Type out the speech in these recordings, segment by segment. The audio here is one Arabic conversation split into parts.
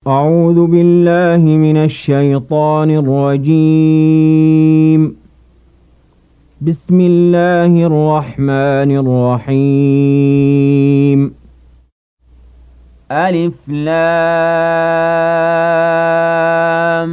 أعوذ بالله من الشيطان الرجيم. بسم الله الرحمن الرحيم. ألف لام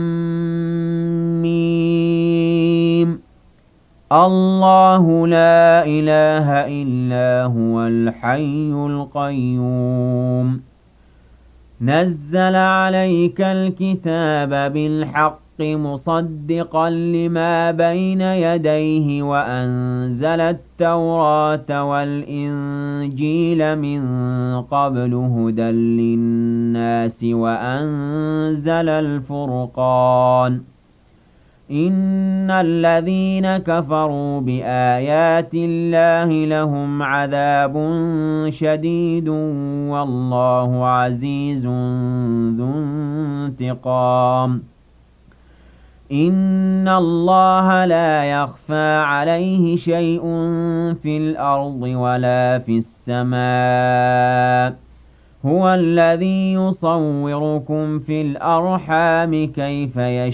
ميم. الله لا إله إلا هو الحي القيوم. نزل عليك الكتاب بالحق مصدقا لما بين يديه وأنزل التوراة والإنجيل من قبل هدى للناس وأنزل الفرقان. إن الذين كفروا بآيات الله لهم عذاب شديد والله عزيز ذو انتقام. إن الله لا يخفى عليه شيء في الأرض ولا في السماء. هو الذي يصوركم في الأرحام كيف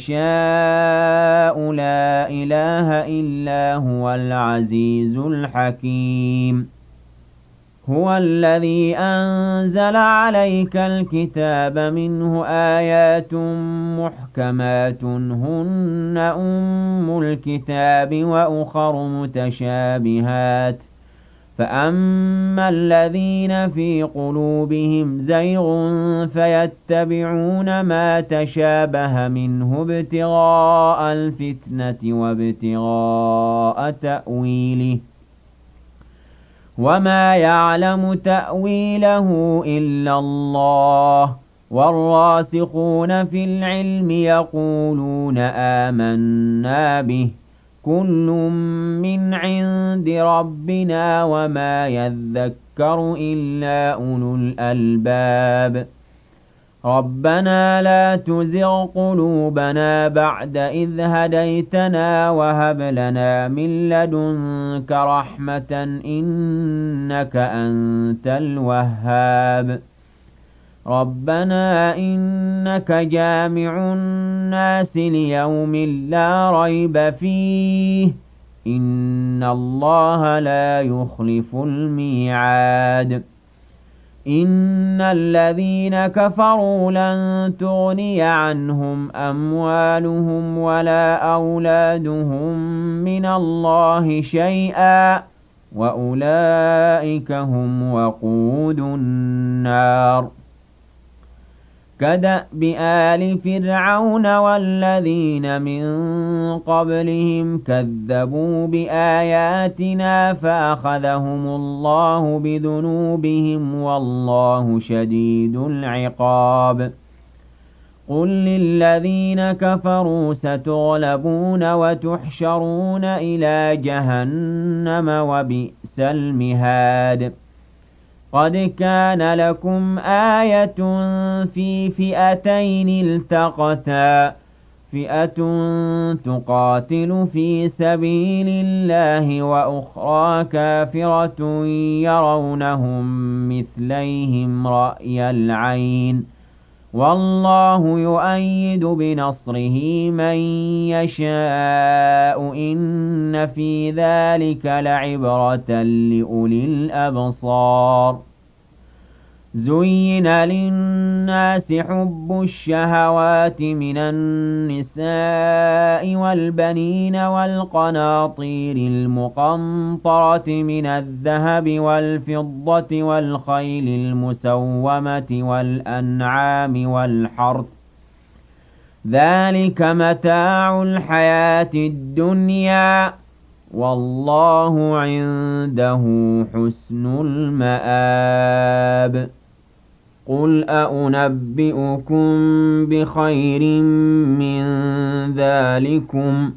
يشاء لا إله إلا هو العزيز الحكيم. هو الذي أنزل عليك الكتاب منه آيات محكمات هن أم الكتاب وأخر متشابهات فأما الذين في قلوبهم زيغ فيتبعون ما تشابه منه ابتغاء الفتنة وابتغاء تأويله وما يعلم تأويله إلا الله والراسخون في العلم يقولون آمنا به كل من عند ربنا وما يذكر إلا أولو الألباب. ربنا لا تزغ قلوبنا بعد إذ هديتنا وهب لنا من لدنك رحمة إنك أنت الوهاب. ربنا إنك جامع الناس ليوم لا ريب فيه إن الله لا يخلف الميعاد. إن الذين كفروا لن تغني عنهم أموالهم ولا أولادهم من الله شيئا وأولئك هم وقود النار. كدأب آل فرعون والذين من قبلهم كذبوا بآياتنا فأخذهم الله بذنوبهم والله شديد العقاب. قل للذين كفروا ستغلبون وتحشرون إلى جهنم وبئس المهاد. قد كان لكم آية في فئتين التقتا فئة تقاتل في سبيل الله وأخرى كافرة يرونهم مثليهم رأي العين والله يؤيد بنصره من يشاء إن في ذلك لعبرة لأولي الأبصار. زين للناس حب الشهوات من النساء والبنين والقناطير المقنطرة من الذهب والفضة والخيل المسومة والأنعام والحرث ذلك متاع الحياة الدنيا والله عنده حسن المآب. قل أنبئكم بخير من ذلكم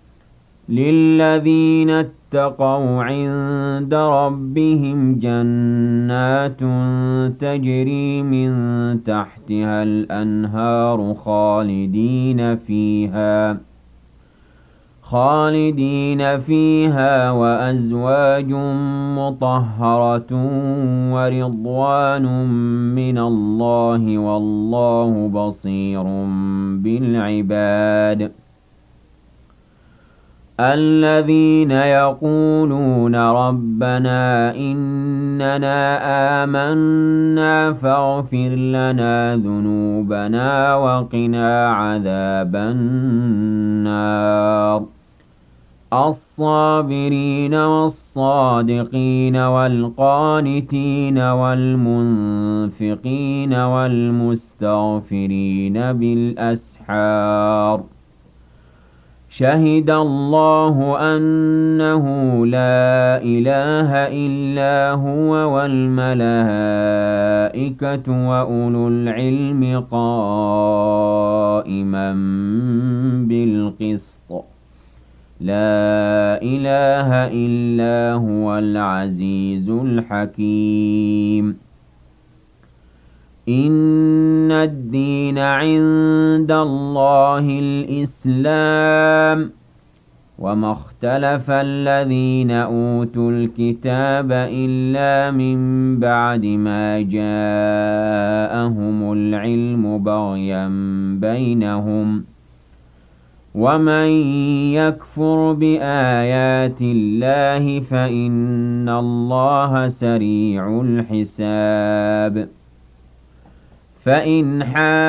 للذين اتقوا عند ربهم جنات تجري من تحتها الأنهار خالدين فيها وأزواج مطهرة ورضوان من الله والله بصير بالعباد الذين يقولون ربنا إننا آمنا فاغفر لنا ذنوبنا وقنا عذاب النار الصابرين والصادقين والقانتين والمنفقين والمستغفرين بالأسحار شهد الله أنه لا إله إلا هو والملائكة وأولو العلم قائما بالقسط لا إله إلا هو العزيز الحكيم إن الدين عند الله الإسلام وما اختلف الذين أوتوا الكتاب إلا من بعد ما جاءهم العلم بغيا بينهم ومن يكفر بآيات الله فإن الله سريع الحساب فإن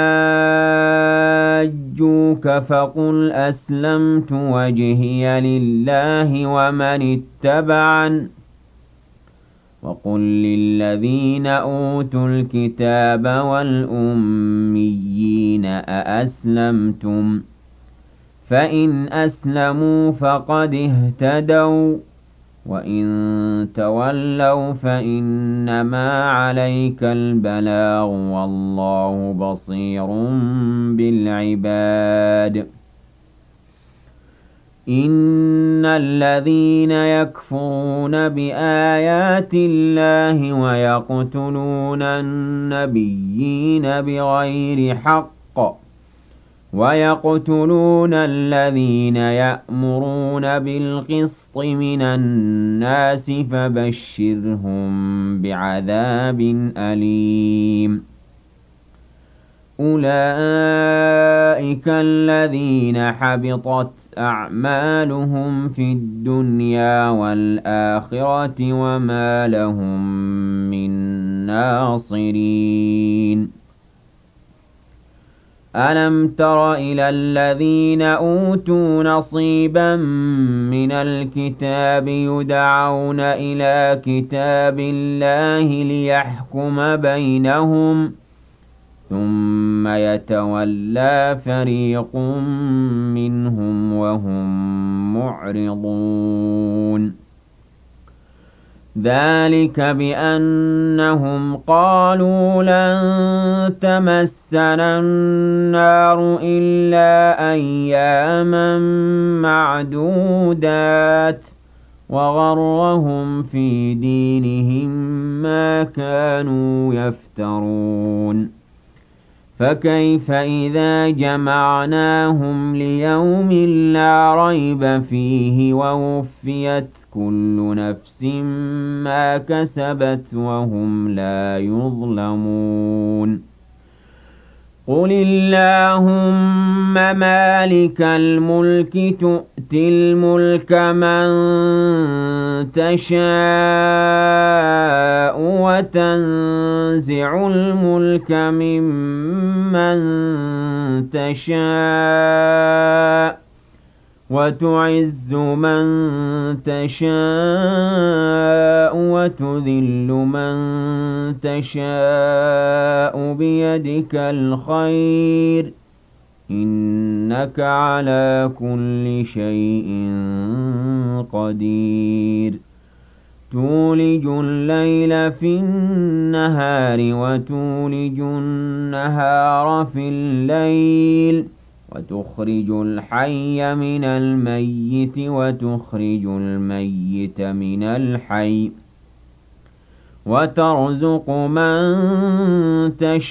حاجوك فقل أسلمت وجهي لله ومن اتبعن وقل للذين أوتوا الكتاب والأميين أأسلمتم فإن أسلموا فقد اهتدوا وإن تولوا فإنما عليك البلاغ والله بصير بالعباد إن الذين يكفرون بآيات الله ويقتلون النبيين بغير حق ويقتلون الذين يأمرون بالقسط من الناس فبشرهم بعذاب أليم أولئك الذين حبطت أعمالهم في الدنيا والآخرة وما لهم من ناصرين ألم تر إلى الذين أوتوا نصيبا من الكتاب يدعون إلى كتاب الله ليحكم بينهم ثم يتولى فريق منهم وهم معرضون ذلك بأنهم قالوا لن تمسنا النار إلا أياما معدودات وغرهم في دينهم ما كانوا يفترون فكيف إذا جمعناهم ليوم لا ريب فيه ووفيت كل نفس ما كسبت وهم لا يظلمون قل اللهم مالك الملك تؤتي الملك من تشاء وتنزع الملك ممن تشاء وتعز من تشاء وتذل من تشاء بيدك الخير إنك على كل شيء قدير تولج الليل في النهار وتولج النهار في الليل وتخرج الحي من الميت وتخرج الميت من الحي وترزق من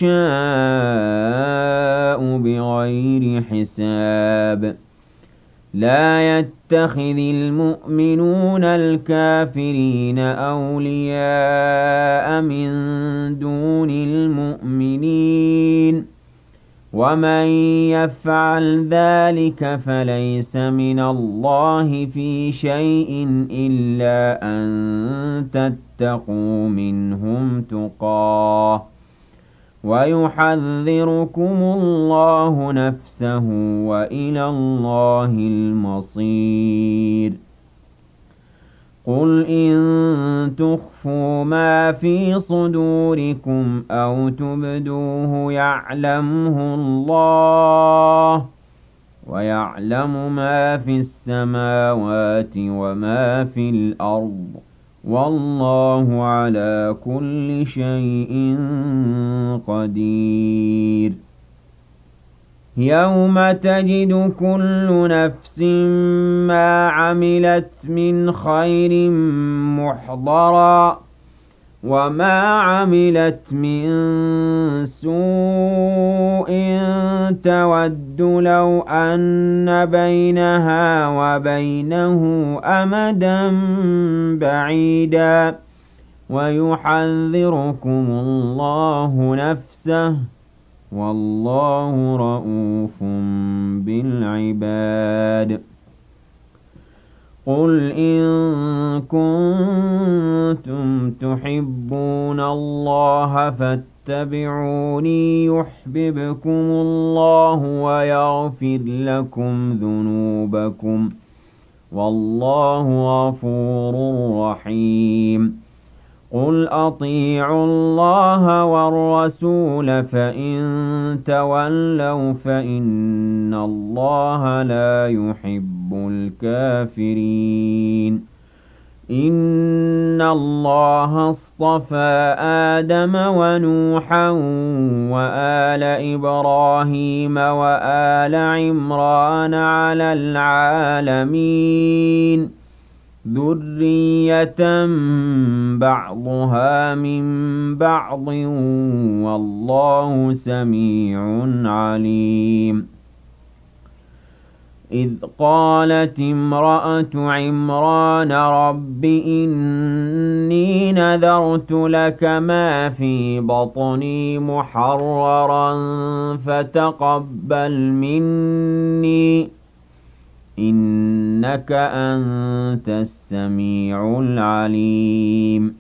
تشاء بغير حساب لا يتخذ المؤمنون الكافرين أولياء من دون المؤمنين ومن يفعل ذلك فليس من الله في شيء إلا أن تتقوا منهم تقاه ويحذركم الله نفسه وإلى الله المصير قل إن تخفوا ما في صدوركم أو تبدوه يعلمه الله ويعلم ما في السماوات وما في الأرض والله على كل شيء قدير يوم تجد كل نفس ما عملت من خير محضرا وما عملت من سوء تود لو أن بينها وبينه أمدا بعيدا ويحذركم الله نفسه والله رءوف بالعباد قل إن كنتم تحبون الله فاتبعوني يحببكم الله ويغفر لكم ذنوبكم والله غفور رحيم قل أطيعوا الله والرسول فإن تولوا فإن الله لا يحب الكافرين إن الله اصطفى آدم ونوحا وآل إبراهيم وآل عمران على العالمين ذرية بعضها من بعض والله سميع عليم إذ قالت امرأة عمران رب إني نذرت لك ما في بطني محررا فتقبل مني إنك أنت السميع العليم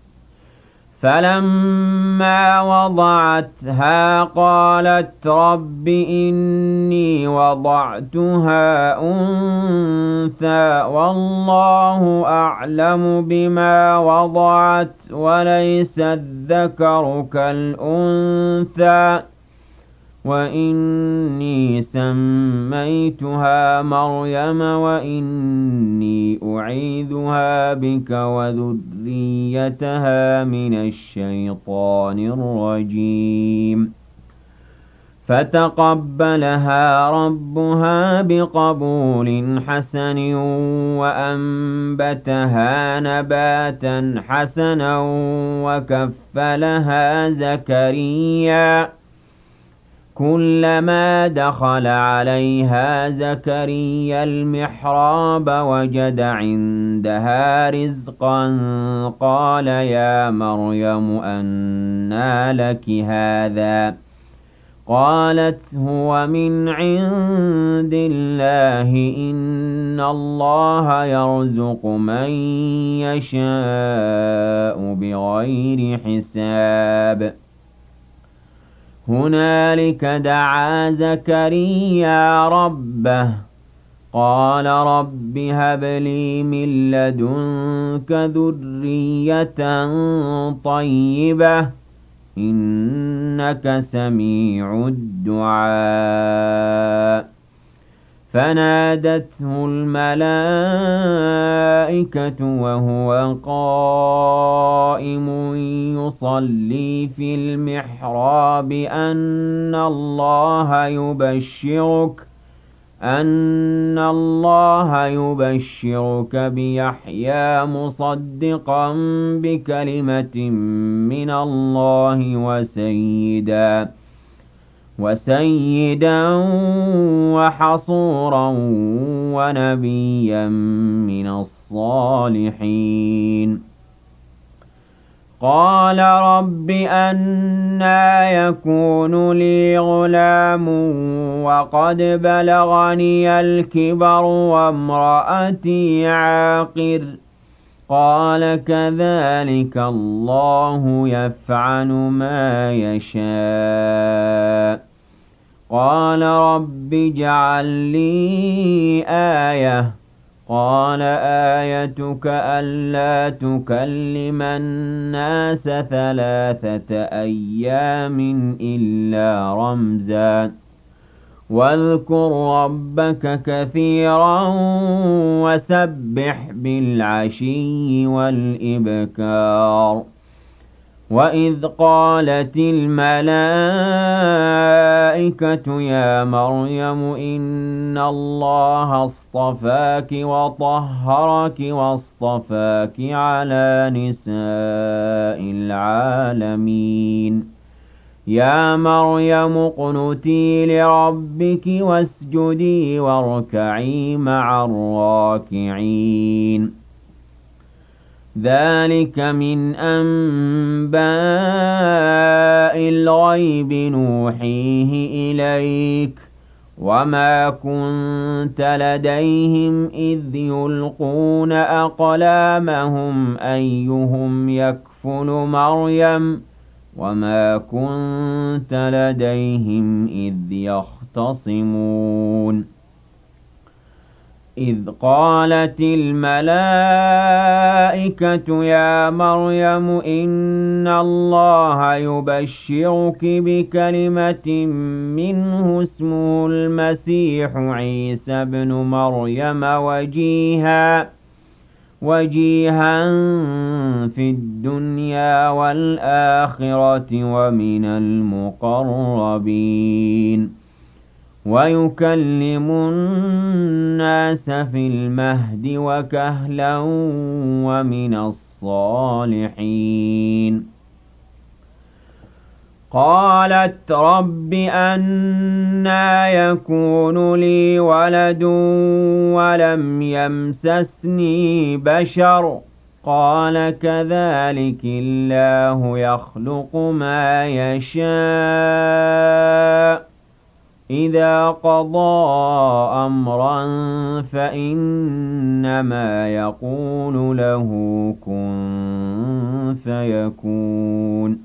فلما وضعتها قالت رب إني وضعتها أنثى والله أعلم بما وضعت وليس الذكر كالأنثى وإني سميتها مريم وإني أعيذها بك وذريتها من الشيطان الرجيم فتقبلها ربها بقبول حسن وأنبتها نباتا حسنا وكفلها زكريا كلما دخل عليها زكريا المحراب وجد عندها رزقا قال يا مريم أنى لك هذا قالت هو من عند الله إن الله يرزق من يشاء بغير حساب هنالك دعا زكريا ربه قال رب هب لي من لدنك ذرية طيبة إنك سميع الدعاء فنادته الملائكة وهو قائم يصلي في المحراب أن الله يبشرك بيحيى مصدقا بكلمة من الله وسيدا وحصورا ونبيا من الصالحين. قال رب أنى يكون لي غلام وقد بلغني الكبر وامرأتي عاقر. قال كذلك الله يفعل ما يشاء. قال رب اجعل لي آية. قال آيتك ألا تكلم الناس 3 أيام إلا رمزا واذكر ربك كثيرا وسبح بالعشي والإبكار. وإذ قالت الملائكة يا مريم إن الله اصطفاك وطهرك واصطفاك على نساء العالمين. يا مريم اقنتي لربك واسجدي واركعي مع الراكعين. ذلك من أنباء الغيب نوحيه إليك وما كنت لديهم إذ يلقون أقلامهم أيهم يكفل مريم وما كنت لديهم إذ يختصمون. إذ قالت الملائكة يا مريم إن الله يبشرك بكلمة منه اسمه المسيح عيسى بن مريم وجيها في الدنيا والآخرة ومن المقربين ويكلم الناس في المهد وكهلا ومن الصالحين. قالت رب أنى يكون لي ولد ولم يمسسني بشر. قال كذلك الله يخلق ما يشاء إذا قضى أمرا فإنما يقول له كن فيكون.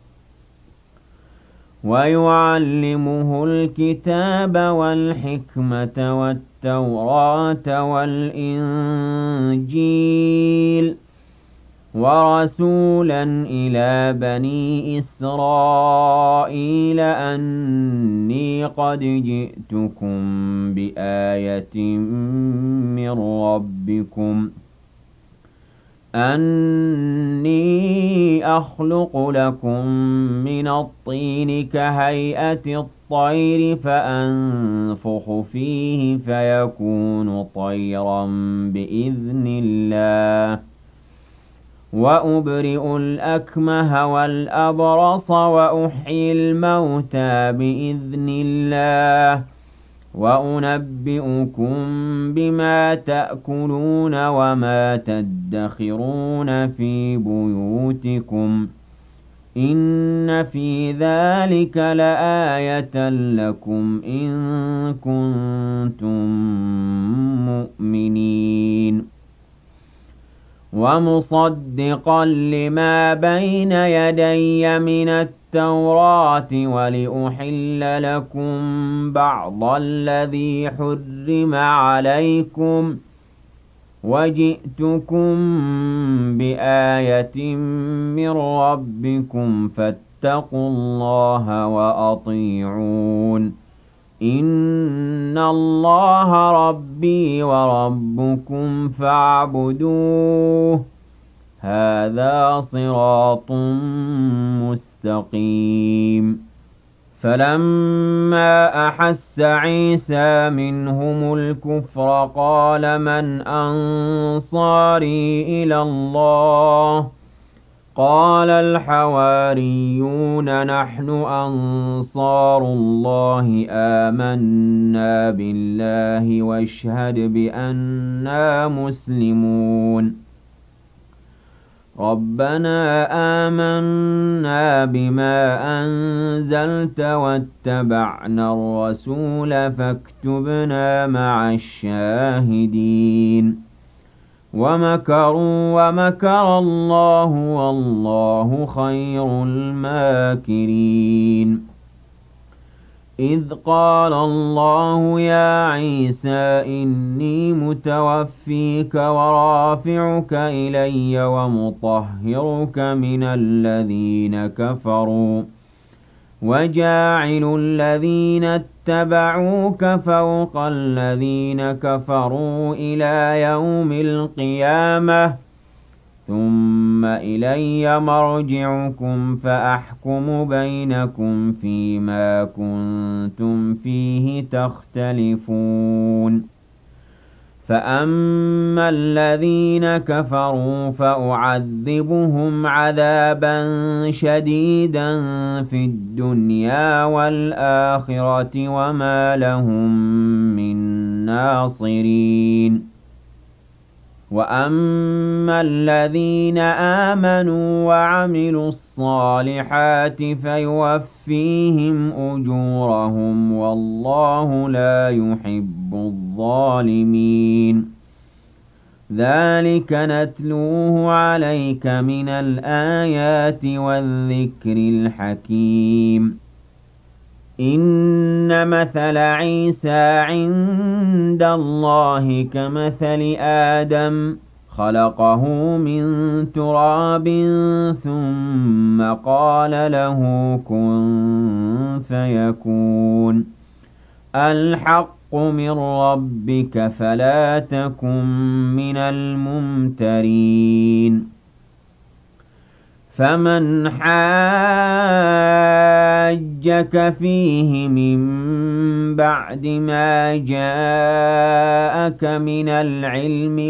ويعلمه الكتاب والحكمة والتوراة والإنجيل ورسولا إلى بني إسرائيل أني قد جئتكم بآية من ربكم أني أخلق لكم من الطين كهيئة الطير فأنفخ فيه فيكون طيرا بإذن الله وأبرئ الأكمه والأبرص وأحيي الموتى بإذن الله وأنبئكم بما تأكلون وما تدخرون في بيوتكم إن في ذلك لآية لكم إن كنتم مؤمنين. ومصدقا لما بين يدي من التوراة ولأحل لكم بعض الذي حرم عليكم وجئتكم بآية من ربكم فاتقوا الله وأطيعون إن الله ربي وربكم فاعبدوه هذا صراط مستقيم. فلما أحس عيسى منهم الكفر قال من أنصاري إلى الله قال الحواريون نحن أنصار الله آمنا بالله واشهد بأننا مسلمون ربنا آمنا بما أنزلت واتبعنا الرسول فاكتبنا مع الشاهدين ومكروا ومكر الله والله خير الماكرين إذ قال الله يا عيسى إني متوفيك ورافعك إلي ومطهرك من الذين كفروا وجاعل الذين اتبعوك فوق الذين كفروا إلى يوم القيامة ثم إلي مرجعكم فأحكم بينكم فيما كنتم فيه تختلفون فأما الذين كفروا فأعذبهم عذابا شديدا في الدنيا والآخرة وما لهم من ناصرين وأما الذين آمنوا وعملوا الصالحات فيوفيهم أجورهم والله لا يحب الظالمين ذلك نتلوه عليك من الآيات والذكر الحكيم إن مثل عيسى عند الله كمثل آدم خلقه من تراب ثم قال له كن فيكون الحق من ربك فلا تكن من الممترين فمن حاجك فيه من بعد ما جاءك من العلم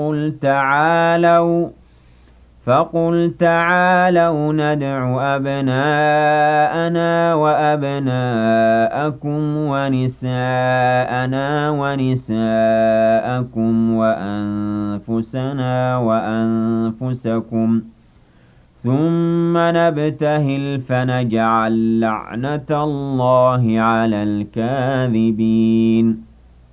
فقل تعالوا ندع أبناءنا وأبناءكم ونساءنا ونساءكم وأنفسنا وأنفسكم ثم نبتهل فنجعل لعنة الله على الكاذبين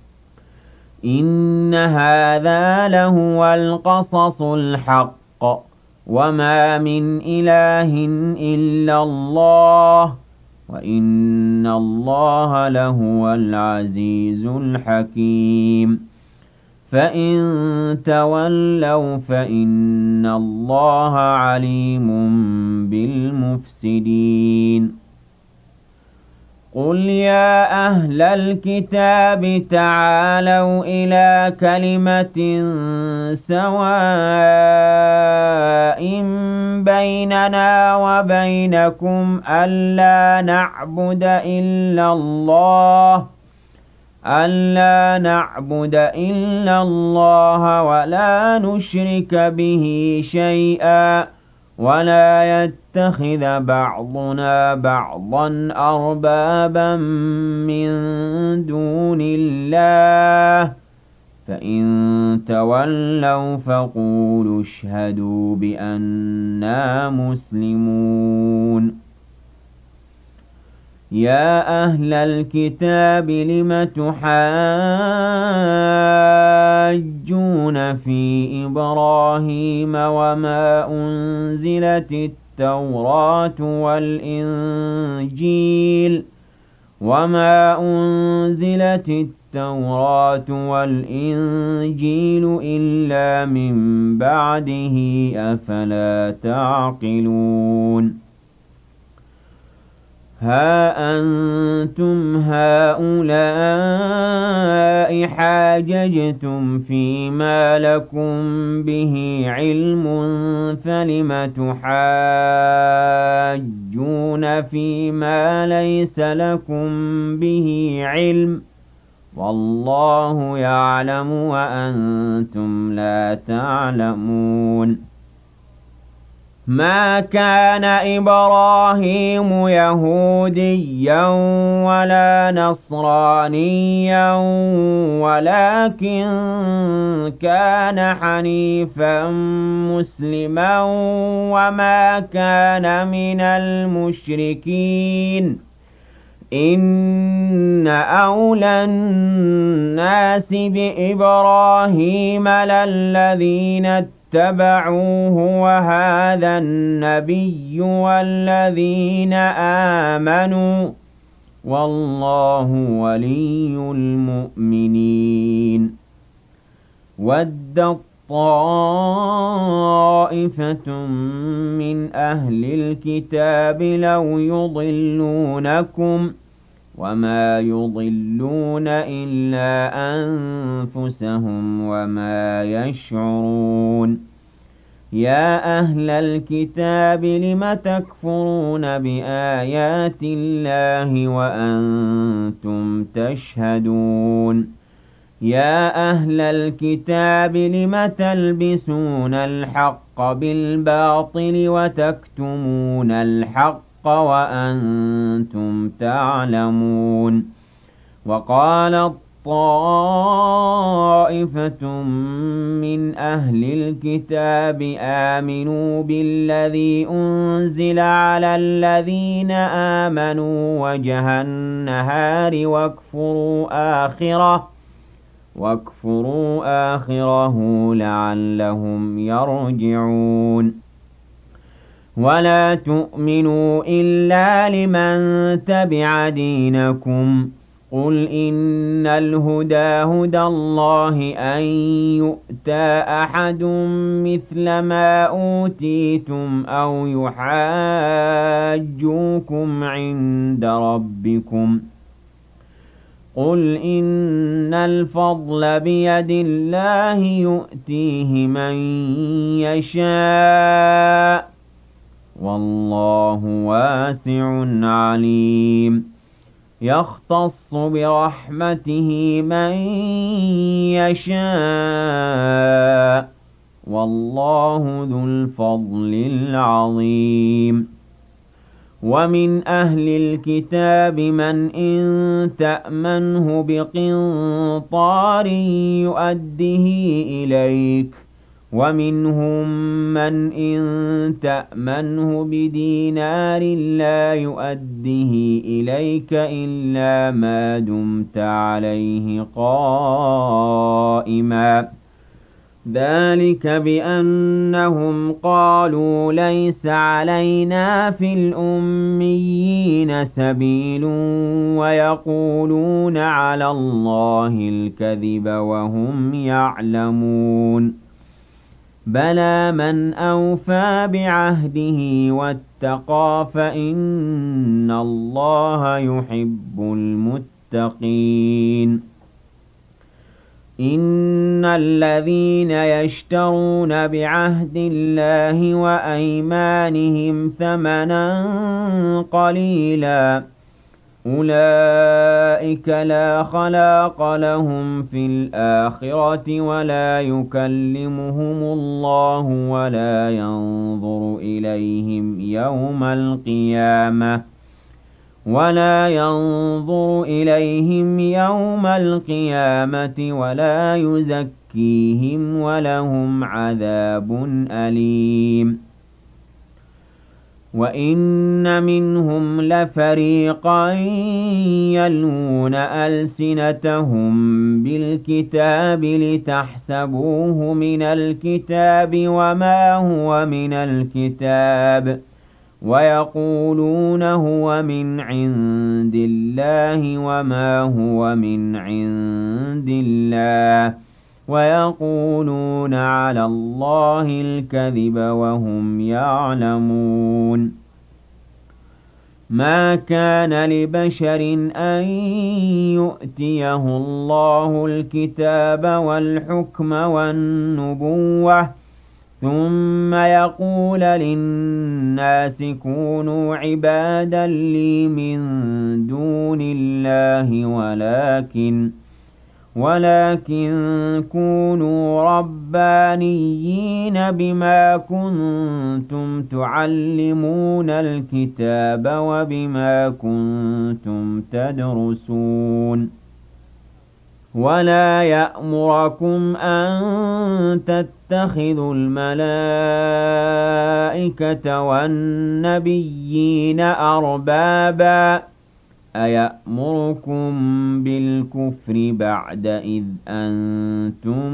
إن هذا لهو القصص الحق وما من إله إلا الله وإن الله لهو العزيز الحكيم فإن تولوا فإن الله عليم بالمفسدين قل يا أهل الكتاب تعالوا إلى كلمة سواء بيننا وبينكم ألا نعبد إلا الله ولا نشرك به شيئا ولا يتخذ بعضنا بعضا أربابا من دون الله فإن تولوا فقولوا اشهدوا بأننا مسلمون يا أهل الكتاب لم تحاجون في إبراهيم وما أنزلت التوراة والإنجيل إلا من بعده أفلا تعقلون ها أنتم هؤلاء حاججتم فيما لكم به علم فلم تحاجون فيما ليس لكم به علم والله يعلم وأنتم لا تعلمون ما كان إبراهيم يهوديا ولا نصرانيا ولكن كان حنيفا مسلما وما كان من المشركين إن أولى الناس بإبراهيم للذين اتبعوه وهذا النبي والذين آمنوا والله ولي المؤمنين ودت طائفة من أهل الكتاب لو يضلونكم وما يضلون إلا أنفسهم وما يشعرون يا أهل الكتاب لم تكفرون بآيات الله وأنتم تشهدون يا أهل الكتاب لم تلبسون الحق بالباطل وتكتمون الحق وأنتم تعلمون وقالت طائفة من أهل الكتاب آمنوا بالذي أنزل على الذين آمنوا وجه النهار واكفروا آخره لعلهم يرجعون ولا تؤمنوا إلا لمن تبع دينكم قل إن الهدى هدى الله أن يؤتى أحد مثل ما أوتيتم أو يحاجوكم عند ربكم قل إن الفضل بيد الله يؤتيه من يشاء والله واسع عليم يختص برحمته من يشاء والله ذو الفضل العظيم ومن أهل الكتاب من إن تأمنه بقنطار يؤده إليك ومنهم من إن تأمنه بدينار لا يؤده إليك إلا ما دمت عليه قائما ذلك بأنهم قالوا ليس علينا في الأميين سبيل ويقولون على الله الكذب وهم يعلمون بلى من أوفى بعهده واتقى فإن الله يحب المتقين إن الذين يشترون بعهد الله وأيمانهم ثمنا قليلا أولئك لا خلاق لهم في الآخرة ولا يكلمهم الله ولا ينظر إليهم يوم القيامة ولا يزكيهم ولهم عذاب أليم وإن منهم لفريقا يلوون ألسنتهم بالكتاب لتحسبوه من الكتاب وما هو من الكتاب ويقولون هو من عند الله وما هو من عند الله ويقولون على الله الكذب وهم يعلمون ما كان لبشر أن يؤتيه الله الكتاب والحكم والنبوة ثم يقول للناس كونوا عبادا لي من دون الله ولكن كونوا ربانيين بما كنتم تعلمون الكتاب وبما كنتم تدرسون ولا يأمركم أن تتخذوا الملائكة والنبيين أربابا أيأمركم بالكفر بعد إذ أنتم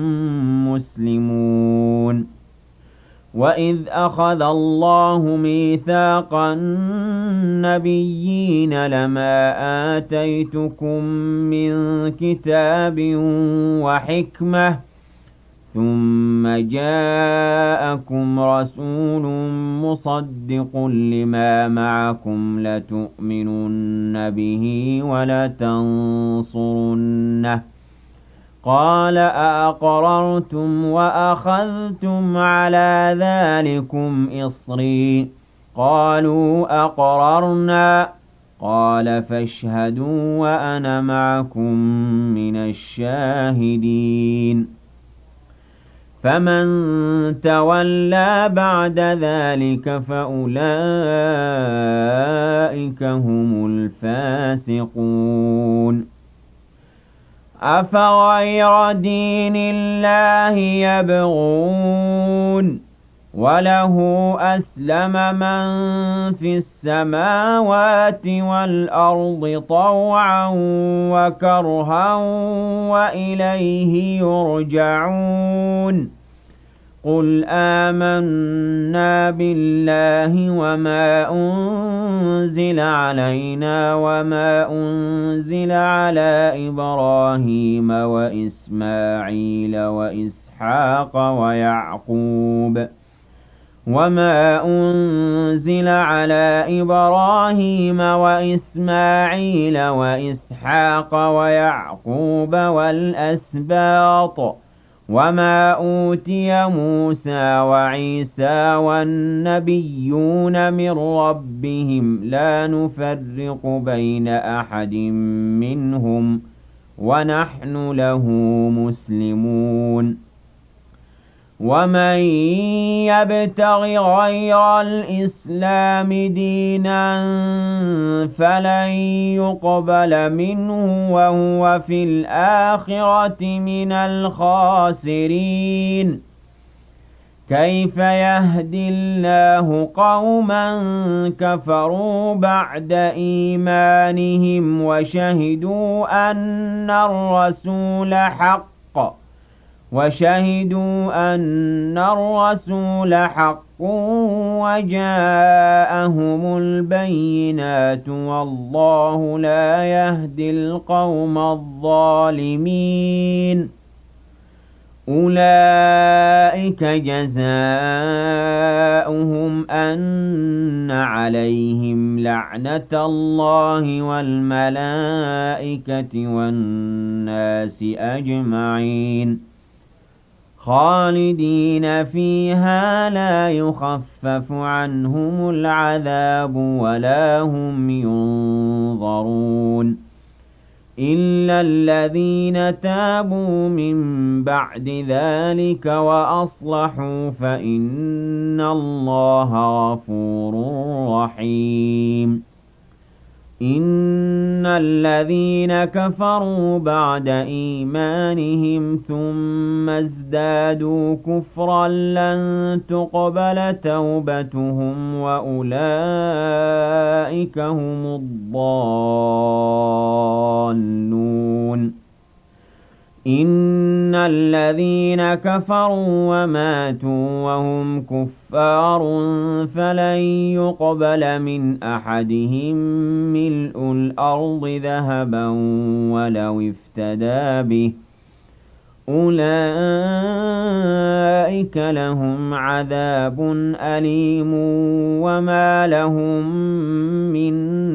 مسلمون وإذ أخذ الله ميثاق النبيين لما آتيتكم من كتاب وحكمة ثم جاءكم رسول مصدق لما معكم لتؤمنن به ولتنصرنه قال أأقررتم وأخذتم على ذلكم إصري قالوا أقررنا قال فاشهدوا وأنا معكم من الشاهدين فمن تولى بعد ذلك فأولئك هم الفاسقون أفغير دين الله يبغون وله أسلم من في السماوات والأرض طوعا وكرها وإليه يرجعون قل آمنا بالله وما أنزل علينا وما أنزل على إبراهيم وإسماعيل وإسحاق ويعقوب وما أنزل على إبراهيم وإسماعيل وإسحاق ويعقوب والأسباط وما أوتي موسى وعيسى والنبيون من ربهم لا نفرق بين أحد منهم ونحن له مسلمون ومن يبتغ غير الإسلام دينا فلن يقبل منه وهو في الآخرة من الخاسرين كيف يهدي الله قوما كفروا بعد إيمانهم وشهدوا أن الرسول حق وجاءهم البينات والله لا يهدي القوم الظالمين أولئك جزاؤهم أن عليهم لعنة الله والملائكة والناس أجمعين خالدين فيها لا يخفف عنهم العذاب ولا هم ينظرون إلا الذين تابوا من بعد ذلك وأصلحوا فإن الله غفور رحيم إن الذين كفروا بعد إيمانهم ثم ازدادوا كفرا لن تقبل توبتهم وأولئك هم الضالون إن الذين كفروا وماتوا وهم كفار فلن يقبل من أحدهم ملء الأرض ذهبا ولو افتدى به أولئك لهم عذاب أليم وما لهم من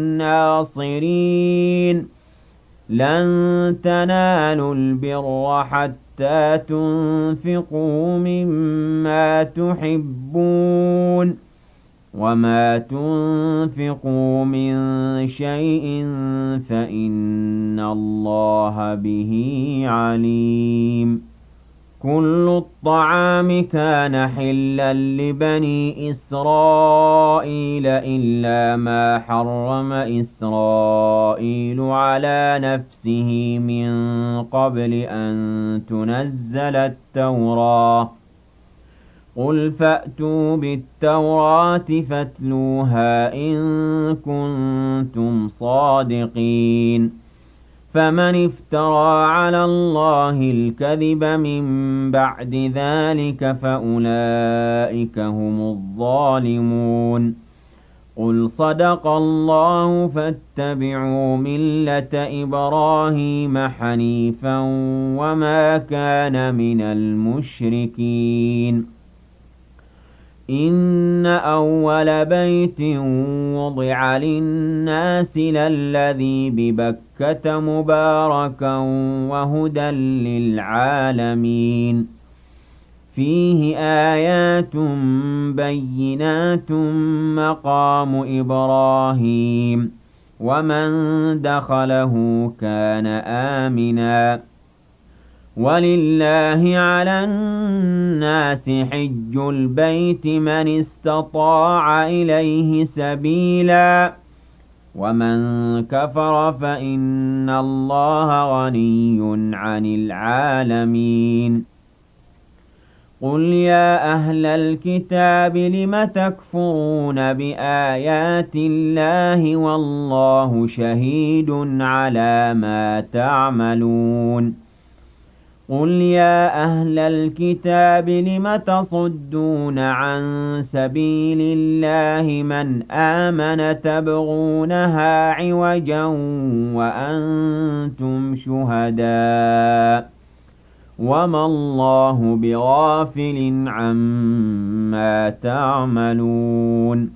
ناصرين لن تنالوا البر حتى تنفقوا مما تحبون وما تنفقوا من شيء فإن الله به عليم كل الطعام كان حلا لبني إسرائيل إلا ما حرم إسرائيل على نفسه من قبل أن تنزل التوراة قل فأتوا بالتوراة فاتلوها إن كنتم صادقين فمن افترى على الله الكذب من بعد ذلك فأولئك هم الظالمون قل صدق الله فاتبعوا ملة إبراهيم حنيفا وما كان من المشركين إن أول بيت وضع للناس للذي ببكة مباركا وهدى للعالمين فيه آيات بينات مقام إبراهيم ومن دخله كان آمنا ولله على الناس حج البيت من استطاع إليه سبيلا ومن كفر فإن الله غني عن العالمين قل يا أهل الكتاب لم تكفرون بآيات الله والله شهيد على ما تعملون قل يا أهل الكتاب لم تصدون عن سبيل الله من آمن تبغونها عوجا وأنتم شهداء وما الله بغافل عما تعملون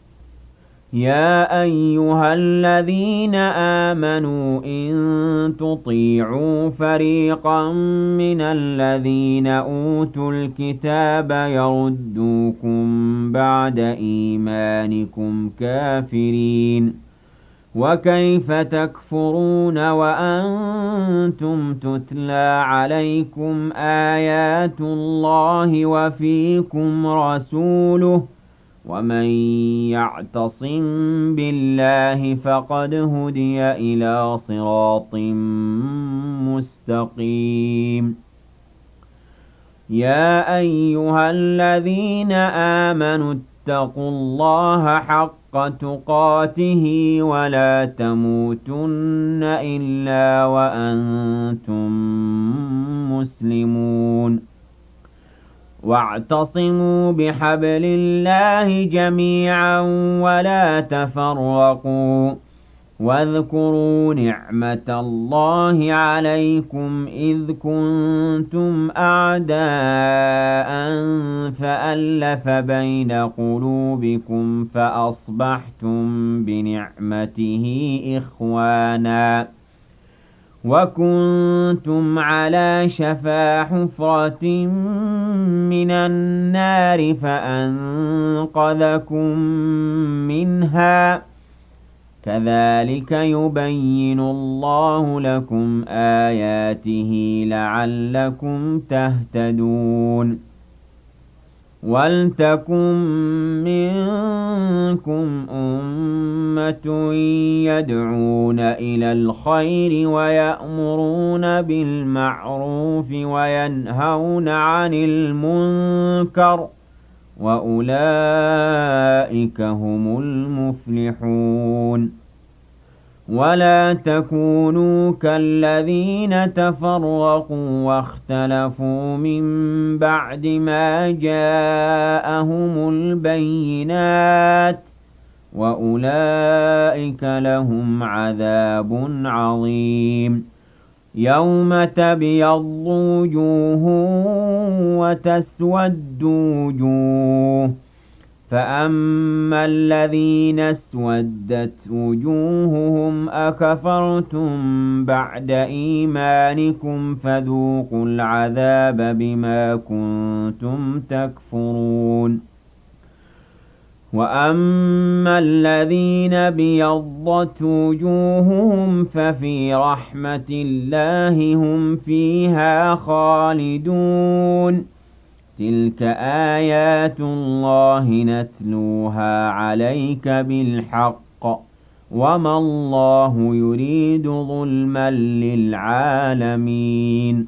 يا أيها الذين آمنوا إن تطيعوا فريقا من الذين أوتوا الكتاب يردوكم بعد إيمانكم كافرين وكيف تكفرون وأنتم تتلى عليكم آيات الله وفيكم رسوله ومن يعتصم بالله فقد هدي إلى صراط مستقيم يا أيها الذين آمنوا اتقوا الله حق تقاته ولا تموتن إلا وأنتم مسلمون واعتصموا بحبل الله جميعا ولا تفرقوا واذكروا نعمة الله عليكم إذ كنتم أعداء فألف بين قلوبكم فأصبحتم بنعمته إخوانا وكنتم على شفا حفرة من النار فأنقذكم منها كذلك يبين الله لكم آياته لعلكم تهتدون ولتكن منكم أمة يدعون إلى الخير ويأمرون بالمعروف وينهون عن المنكر وأولئك هم المفلحون ولا تكونوا كالذين تفرقوا واختلفوا من بعد ما جاءهم البينات وأولئك لهم عذاب عظيم يوم تبيض وجوه وتسود وجوه فأما الذين اسودت وجوههم أكفرتم بعد إيمانكم فذوقوا العذاب بما كنتم تكفرون وَأَمَّا الَّذِينَ ابْيَضَّتْ وُجُوهُهُمْ فَفِي رَحْمَةِ اللَّهِ هُمْ فِيهَا خَالِدُونَ تِلْكَ آيَاتُ اللَّهِ نَتْلُوهَا عَلَيْكَ بِالْحَقِّ ۗ وَمَا اللَّهُ يُرِيدُ ظُلْمًا لِّلْعَالَمِينَ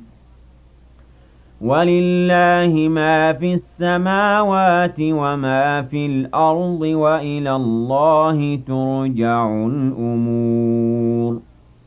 وَلِلَّهِ مَا فِي السَّمَاوَاتِ وَمَا فِي الْأَرْضِ ۖ وَإِلَى اللَّهِ تُرْجَعُ الْأُمُورُ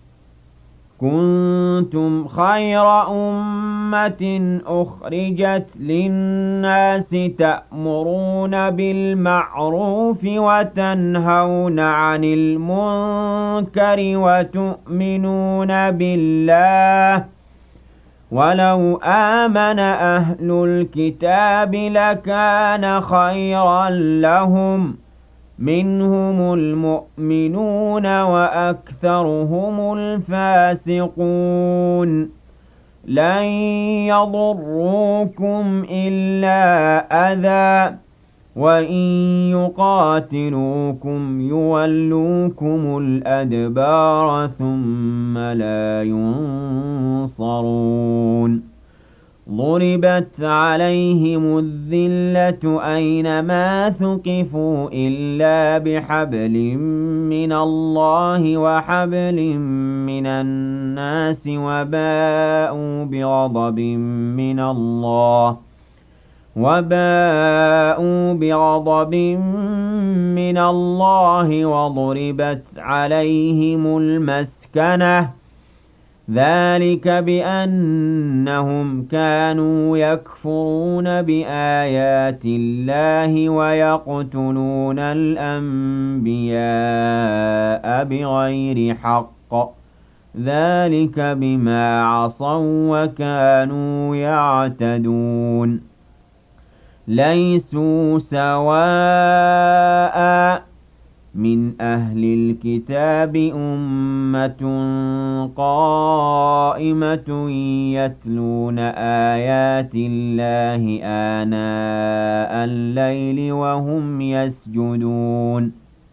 كُنتُمْ خَيْرَ أُمَّةٍ أُخْرِجَتْ لِلنَّاسِ تَأْمُرُونَ بِالْمَعْرُوفِ وَتَنْهَوْنَ عَنِ الْمُنكَرِ وَتُؤْمِنُونَ بِاللَّهِ ۗ وَلَوْ آمَنَ أَهْلُ الْكِتَابِ لَكَانَ خَيْرًا لَّهُم ۚ مِّنْهُمُ الْمُؤْمِنُونَ وَأَكْثَرُهُمُ الْفَاسِقُونَ لَن يَضُرُّوكُمْ إِلَّا أَذًى ۖ وَإِن يُقَاتِلُوكُمْ يُوَلُّوكُمُ الْأَدْبَارَ ثُمَّ لَا يُنصَرُونَ ضُرِبَتْ عَلَيْهِمُ الذِّلَّةُ أَيْنَمَا ثُقِفُوا إِلَّا بِحَبْلٍ مِّنَ اللَّهِ وَحَبْلٍ مِّنَ النَّاسِ وَبَاءُوا بِغَضَبٍ مِّنَ اللَّهِ وَضُرِبَتْ عَلَيْهِمُ الْمَسْكَنَةُ ۚ ذَٰلِكَ بِأَنَّهُمْ كَانُوا يَكْفُرُونَ بِآيَاتِ اللَّهِ وَيَقْتُلُونَ الْأَنبِيَاءَ بِغَيْرِ حَقٍّ ۚ ذَٰلِكَ بِمَا عَصَوا وَّكَانُوا يَعْتَدُونَ لَيْسُوا سَوَاءً ۗ مِّنْ أَهْلِ الْكِتَابِ أُمَّةٌ قَائِمَةٌ يَتْلُونَ آيَاتِ اللَّهِ آنَاءَ اللَّيْلِ وَهُمْ يَسْجُدُونَ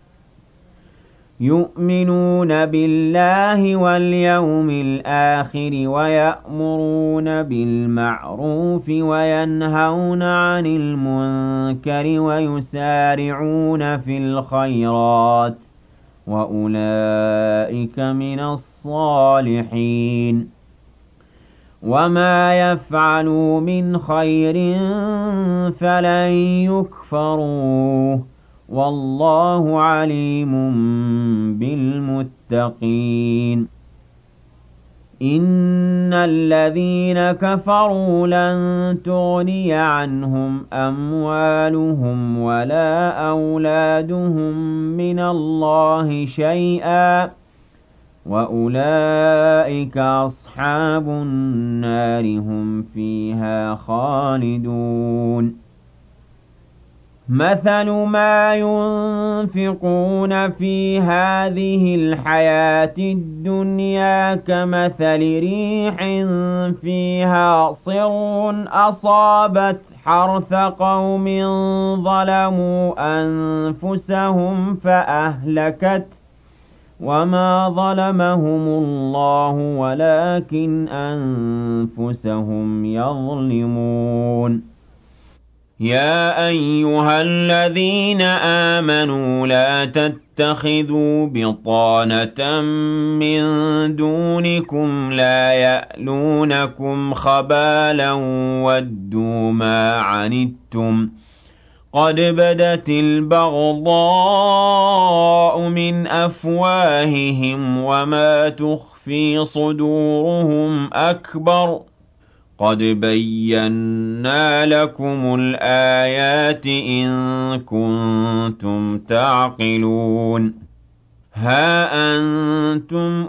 يُؤْمِنُونَ بِاللَّهِ وَالْيَوْمِ الْآخِرِ وَيَأْمُرُونَ بِالْمَعْرُوفِ وَيَنْهَوْنَ عَنِ الْمُنكَرِ وَيُسَارِعُونَ فِي الْخَيْرَاتِ ۚ وَأُولَٰئِكَ مِنَ الصَّالِحِينَ وَمَا يَفْعَلُوا مِنْ خَيْرٍ فَلَن يُكْفَرُوهُ ۗ وَاللَّهُ عَلِيمٌ بِالْمُتَّقِينَ إِنَّ الَّذِينَ كَفَرُوا لَن تُغْنِيَ عَنْهُمْ أَمْوَالُهُمْ وَلَا أَوْلَادُهُم مِّنَ اللَّهِ شَيْئًا ۖ وَأُولَٰئِكَ أَصْحَابُ النَّارِ ۖ هُمْ فِيهَا خَالِدُونَ مَثَلُ مَا يُنفِقُونَ فِي هَٰذِهِ الْحَيَاةِ الدُّنْيَا كَمَثَلِ رِيحٍ فِيهَا صِرٌّ أَصَابَتْ حَرْثَ قَوْمٍ ظَلَمُوا أَنفُسَهُمْ فَأَهْلَكَتْهُ ۚ وَمَا ظَلَمَهُمُ اللَّهُ وَلَٰكِنْ أَنفُسَهُمْ يَظْلِمُونَ يَا أَيُّهَا الَّذِينَ آمَنُوا لَا تَتَّخِذُوا بِطَانَةً مِّن دُونِكُمْ لَا يَأْلُونَكُمْ خَبَالًا وَدُّوا مَا عَنِتُّمْ قَدْ بَدَتِ الْبَغْضَاءُ مِنْ أَفْوَاهِهِمْ وَمَا تُخْفِي صُدُورُهُمْ أَكْبَرُ ۚ قَدْ بَيَّنَّا لَكُمُ الْآيَاتِ إِن كُنتُمْ تَعْقِلُونَ هَا أَنتُمْ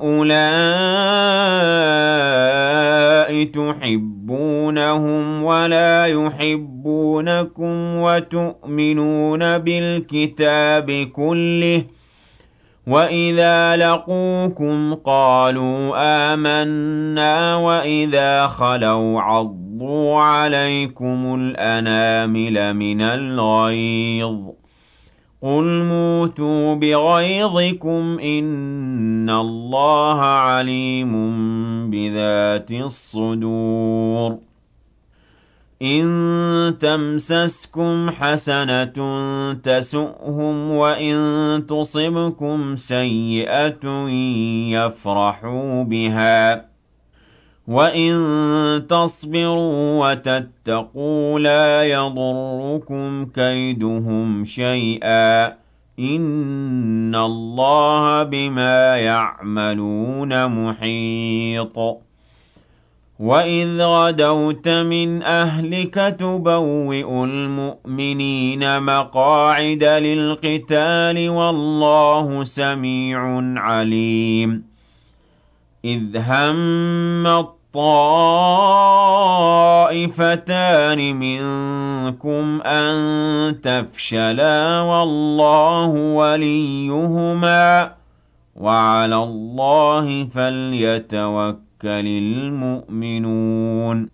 أُولَاءِ تُحِبُّونَهُمْ وَلَا يُحِبُّونَكُمْ وَتُؤْمِنُونَ بِالْكِتَابِ كُلِّهِ ۚ وَإِذَا لَقُوكُمْ قَالُوا آمَنَّا وَإِذَا خَلَوْا عَضُّوا عَلَيْكُمُ الْأَنَامِلَ مِنَ الْغَيْظِ ۚ قُلْ مُوتُوا بِغَيْظِكُمْ إِنَّ اللَّهَ عَلِيمٌ بِذَاتِ الصُّدُورِ إِن تَمْسَسْكُمْ حَسَنَةٌ تَسُؤْهُمْ وَإِن تُصِبْكُمْ سَيِّئَةٌ يَفْرَحُوا بِهَا وَإِن تَصْبِرُوا وَتَتَّقُوا لَا يَضُرُّكُمْ كَيْدُهُمْ شَيْئًا ۗ إِنَّ اللَّهَ بِمَا يَعْمَلُونَ مُحِيطٌ وَإِذْ غَدَوْتَ مِنْ أَهْلِكَ تُبَوِّئُ الْمُؤْمِنِينَ مَقَاعِدَ لِلْقِتَالِ ۗ وَاللَّهُ سَمِيعٌ عَلِيمٌ إِذْ هَمَّ الطَّائِفَتَانِ مِنكُمْ أَن تَفْشَلَا وَاللَّهُ وَلِيُّهُمَا ۗ وَعَلَى اللَّهِ فَلْيَتَوَكَّلِ الْمُؤْمِنُونَ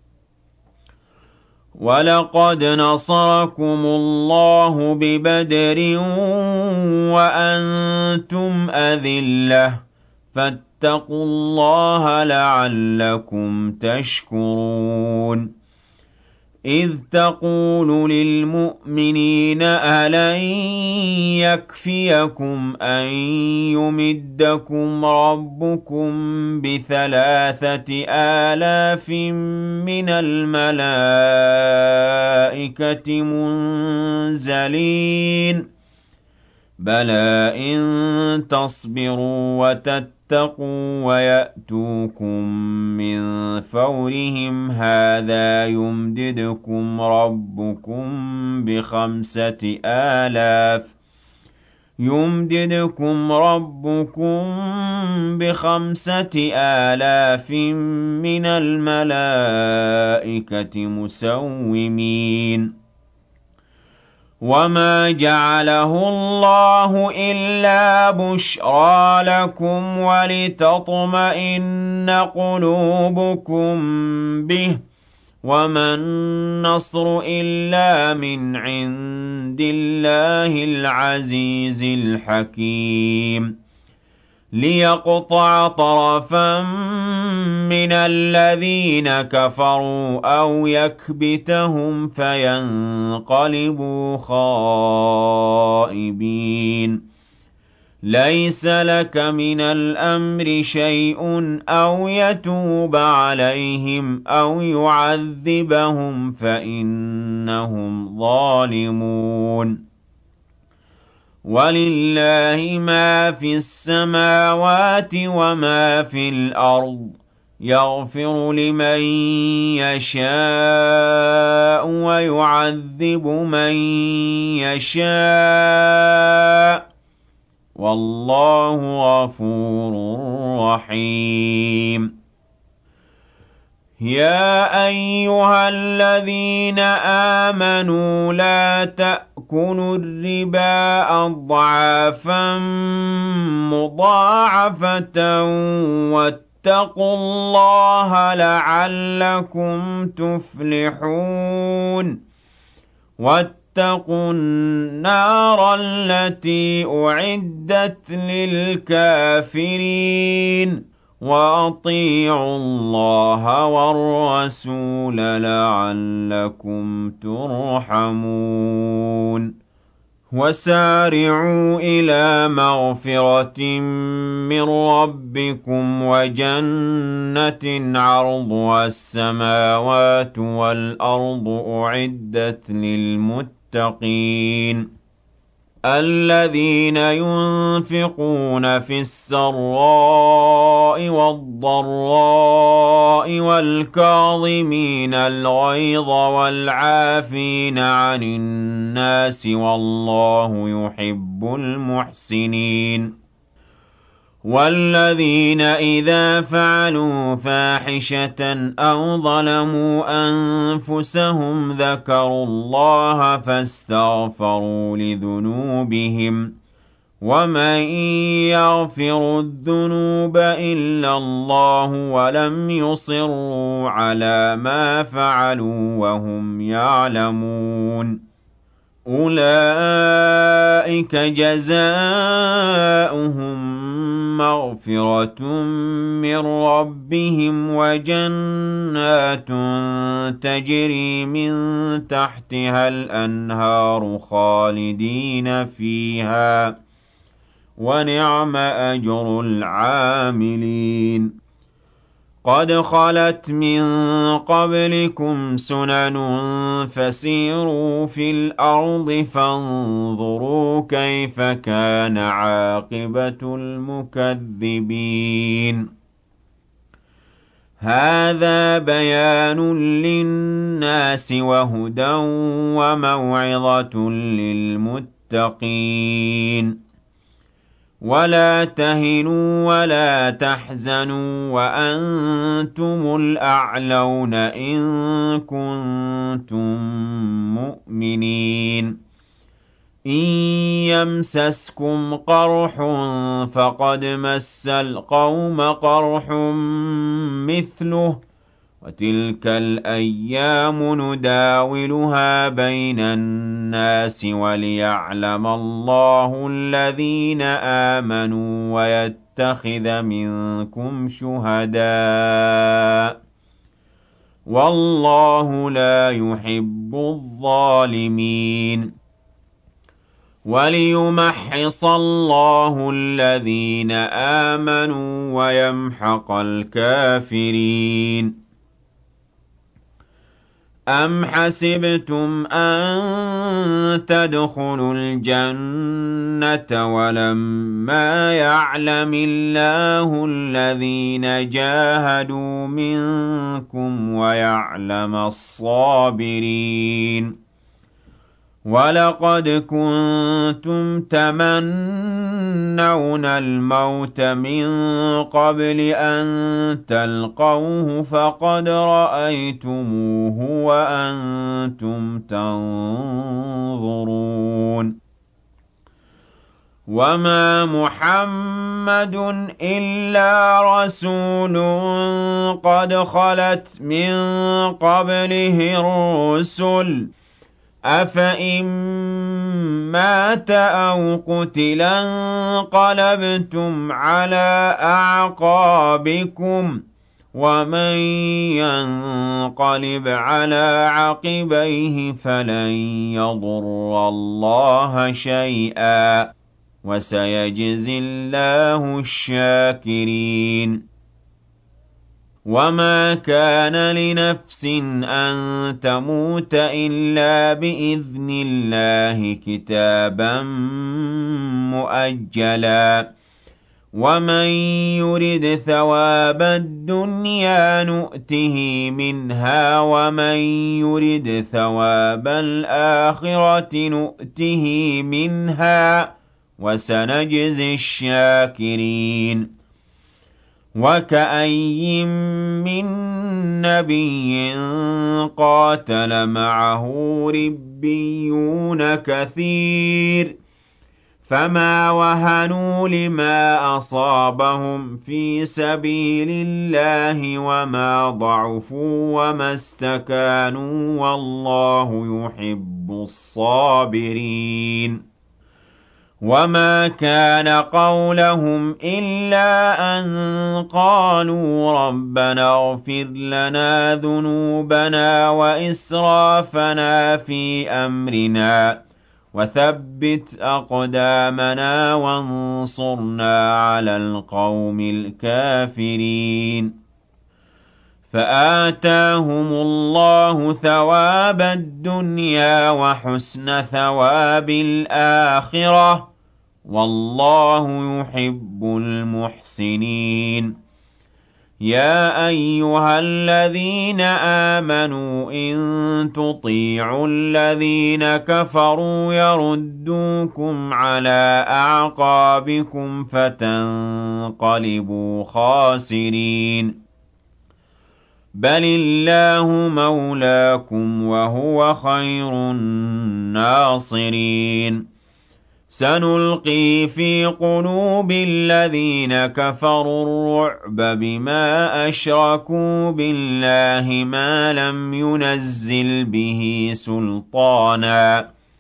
وَلَقَدْ نَصَرَكُمُ اللَّهُ بِبَدْرٍ وَأَنتُمْ أَذِلَّةٌ فَاتَّقُوا اللَّهَ لَعَلَّكُمْ تَشْكُرُونَ إِذْ تَقُولُ لِلْمُؤْمِنِينَ أَلَن يَكْفِيَكُمْ أَن يُمِدَّكُمْ رَبُّكُم ب3,000,000 مِّنَ الْمَلَائِكَةِ مُنزَلِينَ بَلَىٰ إِن تَصْبِرُوا وَتَتَّقُوا وَيَأْتُوكُم مِّن فَوْرِهِمْ هَٰذَا يُمْدِدْكُمْ رَبُّكُم ب5,000 مِّنَ الْمَلَائِكَةِ مُسَوِّمِينَ وَمَا جَعَلَهُ اللَّهُ إِلَّا بُشْرَىٰ لَكُمْ وَلِتَطْمَئِنَّ قُلُوبُكُم بِهِ ۗ وَمَا النَّصْرُ إِلَّا مِنْ عِندِ اللَّهِ الْعَزِيزِ الْحَكِيمِ لِيَقْطَعَ طَرَفًا مِّنَ الَّذِينَ كَفَرُوا أَوْ يَكْبِتَهُمْ فَيَنقَلِبُوا خَائِبِينَ لَيْسَ لَكَ مِنَ الْأَمْرِ شَيْءٌ أَوْ يَتُوبَ عَلَيْهِمْ أَوْ يُعَذِّبَهُمْ فَإِنَّهُمْ ظَالِمُونَ وَلِلَّهِ مَا فِي السَّمَاوَاتِ وَمَا فِي الْأَرْضِ ۚ يَغْفِرُ لِمَن يَشَاءُ وَيُعَذِّبُ مَن يَشَاءُ ۚ وَاللَّهُ غَفُورٌ رَّحِيمٌ يَا أَيُّهَا الَّذِينَ آمَنُوا لَا تَأْكُلُوا الرِّبَا أَضْعَافًا مُّضَاعَفَةً وَاتَّقُوا اللَّهَ لَعَلَّكُمْ تُفْلِحُونَ وَاتَّقُوا النَّارَ الَّتِي أُعِدَّتْ لِلْكَافِرِينَ وَأَطِيعُوا اللَّهَ وَالرَّسُولَ لَعَلَّكُمْ تُرْحَمُونَ وَسَارِعُوا إِلَىٰ مَغْفِرَةٍ مِّن رَّبِّكُمْ وَجَنَّةٍ عَرْضُهَا السَّمَاوَاتُ وَالْأَرْضُ أُعِدَّتْ لِلْمُتَّقِينَ الَّذِينَ يُنفِقُونَ فِي السَّرَّاءِ وَالضَّرَّاءِ وَالْكَاظِمِينَ الْغَيْظَ وَالْعَافِينَ عَنِ النَّاسِ ۗ وَاللَّهُ يُحِبُّ الْمُحْسِنِينَ وَالَّذِينَ إِذَا فَعَلُوا فَاحِشَةً أَوْ ظَلَمُوا أَنفُسَهُمْ ذَكَرُوا اللَّهَ فَاسْتَغْفَرُوا لِذُنُوبِهِمْ ۗ وَمَن يَغْفِرُ الذُّنُوبَ إِلَّا اللَّهُ وَلَمْ يُصِرُّوا عَلَىٰ مَا فَعَلُوا وَهُمْ يَعْلَمُونَ أُولَٰئِكَ جَزَاؤُهُم مَّغْفِرَةٌ مِّن رَّبِّهِمْ وَجَنَّاتٌ تَجْرِي مِن تَحْتِهَا الْأَنْهَارُ خَالِدِينَ فِيهَا ۚ وَنِعْمَ أَجْرُ الْعَامِلِينَ قَدْ خَلَتْ مِن قَبْلِكُمْ سُنَنٌ فَسِيرُوا فِي الْأَرْضِ فَانظُرُوا كَيْفَ كَانَ عَاقِبَةُ الْمُكَذِّبِينَ هَٰذَا بَيَانٌ لِّلنَّاسِ وَهُدًى وَمَوْعِظَةٌ لِّلْمُتَّقِينَ وَلَا تَهِنُوا وَلَا تَحْزَنُوا وَأَنتُمُ الْأَعْلَوْنَ إِن كُنتُم مُّؤْمِنِينَ إِن يَمْسَسْكُمْ قَرْحٌ فَقَدْ مَسَّ الْقَوْمَ قَرْحٌ مِّثْلُهُ ۚ وَتِلْكَ الْأَيَّامُ نُدَاوِلُهَا بَيْنَ النَّاسِ وَلِيَعْلَمَ اللَّهُ الَّذِينَ آمَنُوا وَيَتَّخِذَ مِنكُمْ شُهَدَاءَ ۗ وَاللَّهُ لَا يُحِبُّ الظَّالِمِينَ وَلِيُمَحِّصَ اللَّهُ الَّذِينَ آمَنُوا وَيَمْحَقَ الْكَافِرِينَ أَمْ حَسِبْتُمْ أَن تَدْخُلُوا الْجَنَّةَ وَلَمَّا يَعْلَمِ اللَّهُ الَّذِينَ جَاهَدُوا مِنكُمْ وَيَعْلَمَ الصَّابِرِينَ وَلَقَدْ كُنتُمْ تَمَنَّوْنَ الْمَوْتَ مِن قَبْلِ أَن تَلْقَوْهُ فَقَدْ رَأَيْتُمُوهُ وَأَنتُمْ تَنظُرُونَ وَمَا مُحَمَّدٌ إِلَّا رَسُولٌ قَدْ خَلَتْ مِن قَبْلِهِ الرُّسُلُ ۚ أَفَإِن مَّاتَ أَوْ قُتِلَ انقَلَبْتُمْ عَلَىٰ أَعْقَابِكُمْ ۚ وَمَن يَنقَلِبْ عَلَىٰ عَقِبَيْهِ فَلَن يَضُرَّ اللَّهَ شَيْئًا ۗ وَسَيَجْزِي اللَّهُ الشَّاكِرِينَ وَمَا كَانَ لِنَفْسٍ أَن تَمُوتَ إِلَّا بِإِذْنِ اللَّهِ كِتَابًا مُّؤَجَّلًا ۗ وَمَن يُرِدْ ثَوَابَ الدُّنْيَا نُؤْتِهِ مِنْهَا وَمَن يُرِدْ ثَوَابَ الْآخِرَةِ نُؤْتِهِ مِنْهَا ۚ وَسَنَجْزِي الشَّاكِرِينَ وَكَأَيِّن مِّن نَّبِيٍّ قَاتَلَ مَعَهُ رِبِّيُّونَ كَثِيرٌ فَمَا وَهَنُوا لِمَا أَصَابَهُمْ فِي سَبِيلِ اللَّهِ وَمَا ضَعُفُوا وَمَا اسْتَكَانُوا ۗ وَاللَّهُ يُحِبُّ الصَّابِرِينَ وَمَا كَانَ قَوْلَهُمْ إِلَّا أَن قَالُوا رَبَّنَا اغْفِرْ لَنَا ذُنُوبَنَا وَإِسْرَافَنَا فِي أَمْرِنَا وَثَبِّتْ أَقْدَامَنَا وَانصُرْنَا عَلَى الْقَوْمِ الْكَافِرِينَ فَآتَاهُمُ اللَّهُ ثَوَابَ الدُّنْيَا وَحُسْنَ ثَوَابِ الْآخِرَةِ ۗ وَاللَّهُ يُحِبُّ الْمُحْسِنِينَ يَا أَيُّهَا الَّذِينَ آمَنُوا إِن تُطِيعُوا الَّذِينَ كَفَرُوا يَرُدُّوكُمْ عَلَىٰ أَعْقَابِكُمْ فَتَنقَلِبُوا خَاسِرِينَ بَلِ اللَّهُ مَوْلَاكُمْ وَهُوَ خَيْرُ النَّاصِرِينَ سَنُلْقِي فِي قُلُوبِ الَّذِينَ كَفَرُوا الرُّعْبَ بِمَا أَشْرَكُوا بِاللَّهِ مَا لَمْ يُنَزِّلْ بِهِ سُلْطَانًا ۚ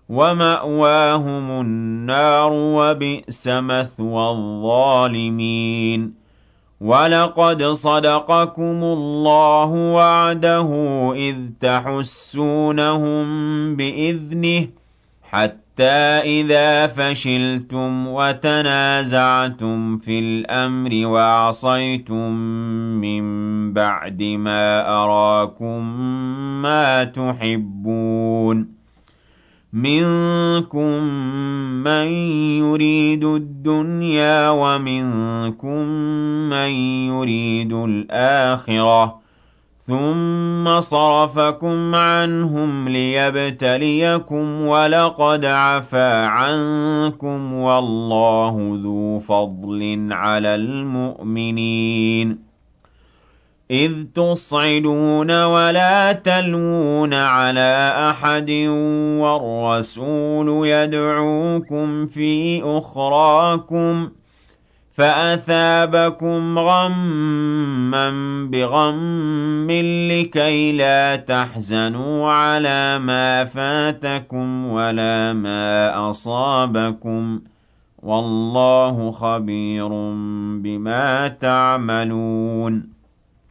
وَمَأْوَاهُمُ النَّارُ ۖ وَبِئْسَ مَثْوَى الظَّالِمِينَ وَلَقَدْ صَدَقَكُمُ اللَّهُ وَعْدَهُ إِذْ تَحُسُّونَهُم بِإِذْنِهِ حَتَّىٰ إِذَا فَشِلْتُمْ وَتَنَازَعْتُمْ فِي الْأَمْرِ وَعَصَيْتُم مِّن بَعْدِ مَا أَرَاكُم مَّا تُحِبُّونَ مِنكُم مَّن يُرِيدُ الدُّنْيَا وَمِنكُم مَّن يُرِيدُ الْآخِرَةَ ۚ ثُمَّ صَرَفَكُمْ عَنْهُمْ لِيَبْتَلِيَكُمْ ۖ وَلَقَدْ عَفَا عَنكُمْ ۗ وَاللَّهُ ذُو فَضْلٍ عَلَى الْمُؤْمِنِينَ إِذْ تُصْعِدُونَ وَلَا تَلْوُونَ عَلَىٰ أَحَدٍ وَالرَّسُولُ يَدْعُوكُمْ فِي أُخْرَاكُمْ فَأَثَابَكُمْ غَمًّا بِغَمٍّ لِّكَيْلَا تَحْزَنُوا عَلَىٰ مَا فَاتَكُمْ وَلَا مَا أَصَابَكُمْ ۗ وَاللَّهُ خَبِيرٌ بِمَا تَعْمَلُونَ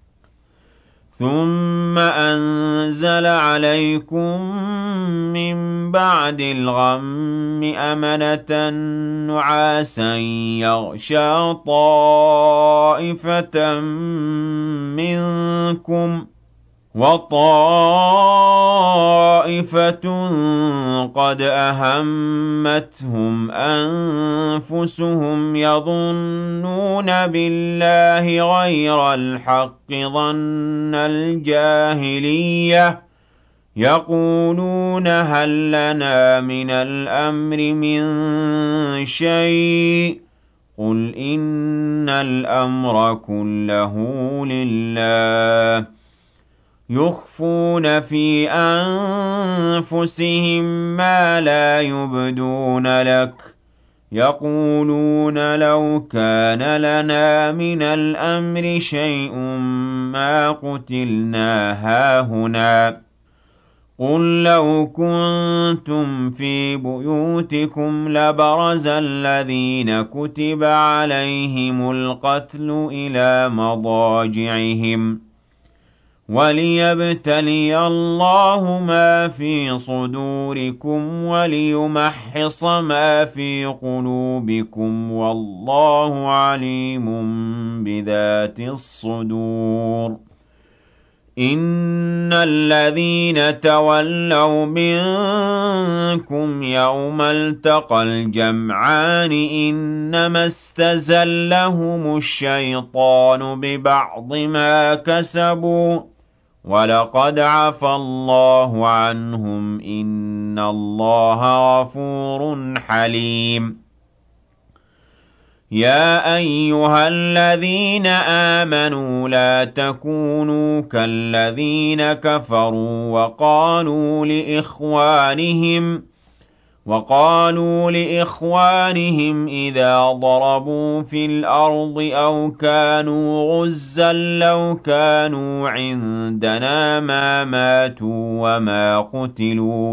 ثُمَّ أَنزَلَ عَلَيْكُم مِّن بَعْدِ الْغَمِّ أَمَنَةً نُّعَاسًا يَغْشَىٰ طَائِفَةً مِّنكُمْ ۖ وَطَائِفَةٌ قَدْ أَهَمَّتْهُمْ أَنفُسُهُمْ يَظُنُّونَ بِاللَّهِ غَيْرَ الْحَقِّ ظَنَّ الْجَاهِلِيَّةِ ۖ يَقُولُونَ هَل لَّنَا مِنَ الْأَمْرِ مِن شَيْءٍ ۗ قُلْ إِنَّ الْأَمْرَ كُلَّهُ لِلَّهِ ۗ يُخْفُونَ فِي أَنفُسِهِم مَّا لَا يُبْدُونَ لَكَ ۖ يَقُولُونَ لَوْ كَانَ لَنَا مِنَ الْأَمْرِ شَيْءٌ مَّا قُتِلْنَا هَاهُنَا ۗ قُل لَّوْ كُنتُمْ فِي بُيُوتِكُمْ لَبَرَزَ الَّذِينَ كُتِبَ عَلَيْهِمُ الْقَتْلُ إِلَىٰ مَضَاجِعِهِمْ ۖ وَلِيَبْتَلِيَ اللَّهُ مَا فِي صُدُورِكُمْ وَلِيُمَحِّصَ مَا فِي قُلُوبِكُمْ ۗ وَاللَّهُ عَلِيمٌ بِذَاتِ الصُّدُورِ إِنَّ الَّذِينَ تَوَلَّوْا مِنكُمْ يَوْمَ الْتَقَى الْجَمْعَانِ إِنَّمَا اسْتَزَلَّهُمُ الشَّيْطَانُ بِبَعْضِ مَا كَسَبُوا ۖ وَلَقَدْ عَفَا اللَّهُ عَنْهُمْ ۗ إِنَّ اللَّهَ غَفُورٌ حَلِيمٌ يَا أَيُّهَا الَّذِينَ آمَنُوا لَا تَكُونُوا كَالَّذِينَ كَفَرُوا وَقَالُوا لِإِخْوَانِهِمْ إِذَا ضَرَبُوا فِي الْأَرْضِ أَوْ كَانُوا غُزًّى لَّوْ كَانُوا عِندَنَا مَا مَاتُوا وَمَا قُتِلُوا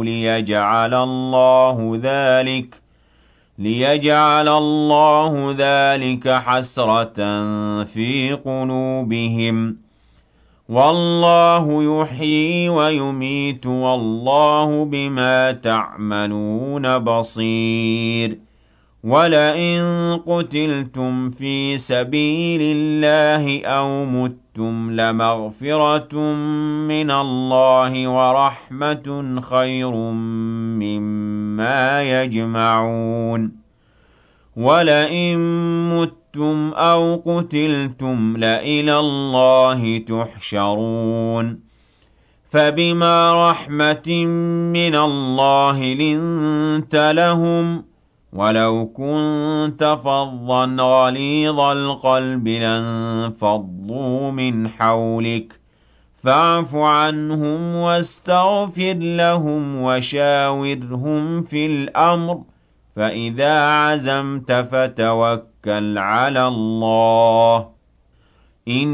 لِيَجْعَلَ اللَّهُ ذَٰلِكَ حَسْرَةً فِي قُلُوبِهِمْ ۗ وَاللَّهُ يُحْيِي وَيُمِيتُ ۗ وَاللَّهُ بِمَا تَعْمَلُونَ بَصِيرٌ وَلَئِن قُتِلْتُمْ فِي سَبِيلِ اللَّهِ أَوْ مُتُّمْ لَمَغْفِرَةٌ مِّنَ اللَّهِ وَرَحْمَةٌ خَيْرٌ مِّمَّا يَجْمَعُونَ وَلَئِن مُّتُّمْ أَوْ قُتِلْتُمْ لَإِلَى اللَّهِ تُحْشَرُونَ فَبِمَا رَحْمَةٍ مِّنَ اللَّهِ لِنتَ لَهُمْ ۖ وَلَوْ كُنتَ فَظًّا غَلِيظَ الْقَلْبِ لَانفَضُّوا مِنْ حَوْلِكَ ۖ فَاعْفُ عَنْهُمْ وَاسْتَغْفِرْ لَهُمْ وَشَاوِرْهُمْ فِي الْأَمْرِ ۖ فَإِذَا عَزَمْتَ فَتَوَكَّلْ عَلَى اللَّهِ ۚ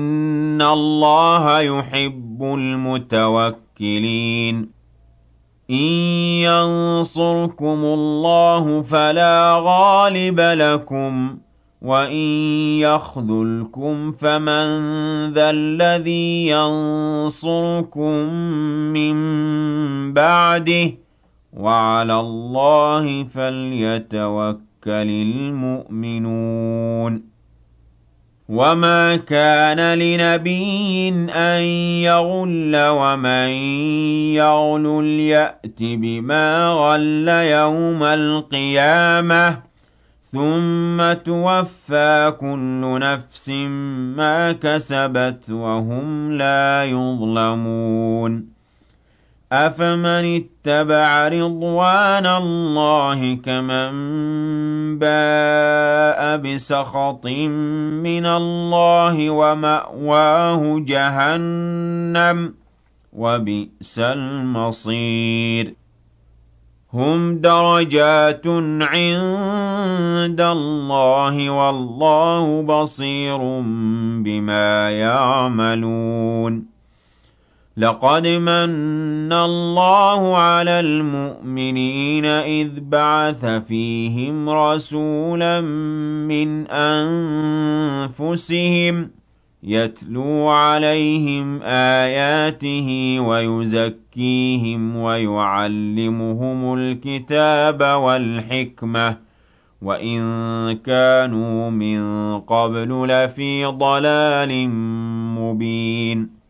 إِنَّ اللَّهَ يُحِبُّ الْمُتَوَكِّلِينَ إِن يَنصُرْكُمُ اللَّهُ فَلَا غَالِبَ لَكُمْ وَإِن يَخْذُلْكُمْ فَمَن ذَا الَّذِي يَنصُرُكُم مِّن بَعْدِهِ ۗ وَعَلَى اللَّهِ فَلْيَتَوَكَّلِ الْمُؤْمِنُونَ وَمَا كَانَ لِنَبِيٍّ أَن يَغُلَّ وَمَن يَغْلُلْ يَأْتِ بِمَا غَلَّ يَوْمَ الْقِيَامَةِ ثُمَّ تُوَفَّىٰ كُلُّ نَفْسٍ مَّا كَسَبَتْ وَهُمْ لَا يُظْلَمُونَ أَفَمَنِ اتَّبَعَ رِضْوَانَ اللَّهِ كَمَن بَاءَ بِسَخَطٍ مِّنَ اللَّهِ وَمَأْوَاهُ جَهَنَّمُ ۖ وَبِئْسَ الْمَصِيرُ هُمْ دَرَجَاتٌ عِندَ اللَّهِ وَاللَّهُ بَصِيرٌ بِمَا يَعْمَلُونَ لَقَدْ مَنَّ اللَّهُ عَلَى الْمُؤْمِنِينَ إِذْ بَعَثَ فِيهِمْ رَسُولًا مِّنْ أَنفُسِهِمْ يَتْلُو عَلَيْهِمْ آيَاتِهِ وَيُزَكِّيهِمْ وَيُعَلِّمُهُمُ الْكِتَابَ وَالْحِكْمَةَ وَإِن كَانُوا مِن قَبْلُ لَفِي ضَلَالٍ مُّبِينٍ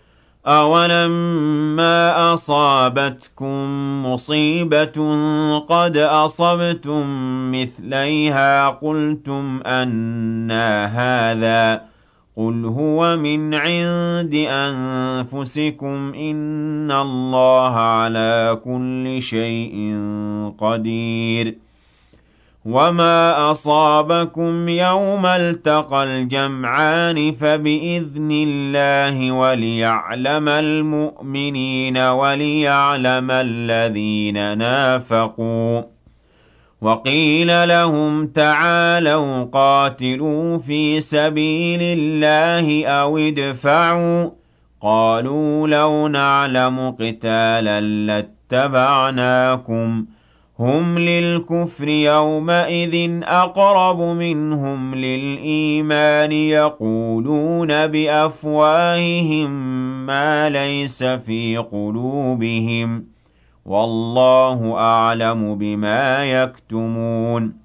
أَوَلَمَّا أَصَابَتْكُم مُّصِيبَةٌ قَدْ أَصَبْتُم مِّثْلَيْهَا قُلْتُمْ أَنَّىٰ هَٰذَا ۖ قُلْ هُوَ مِنْ عِندِ أَنفُسِكُمْ ۗ إِنَّ اللَّهَ عَلَىٰ كُلِّ شَيْءٍ قَدِيرٌ وَمَا أَصَابَكُمْ يَوْمَ الْتَقَى الْجَمْعَانِ فَبِإِذْنِ اللَّهِ وَلِيَعْلَمَ الْمُؤْمِنِينَ وَلِيَعْلَمَ الَّذِينَ نَافَقُوا ۚ وَقِيلَ لَهُمْ تَعَالَوْا قَاتِلُوا فِي سَبِيلِ اللَّهِ أَوِ ادْفَعُوا ۖ قَالُوا لَوْ نَعْلَمُ قِتَالًا لَّاتَّبَعْنَاكُمْ ۗ هُمْ لِلْكُفْرِ يَوْمَئِذٍ أَقْرَبُ مِنْهُمْ لِلْإِيمَانِ يَقُولُونَ بِأَفْوَاهِهِم مَّا لَيْسَ فِي قُلُوبِهِمْ ۗ وَاللَّهُ أَعْلَمُ بِمَا يَكْتُمُونَ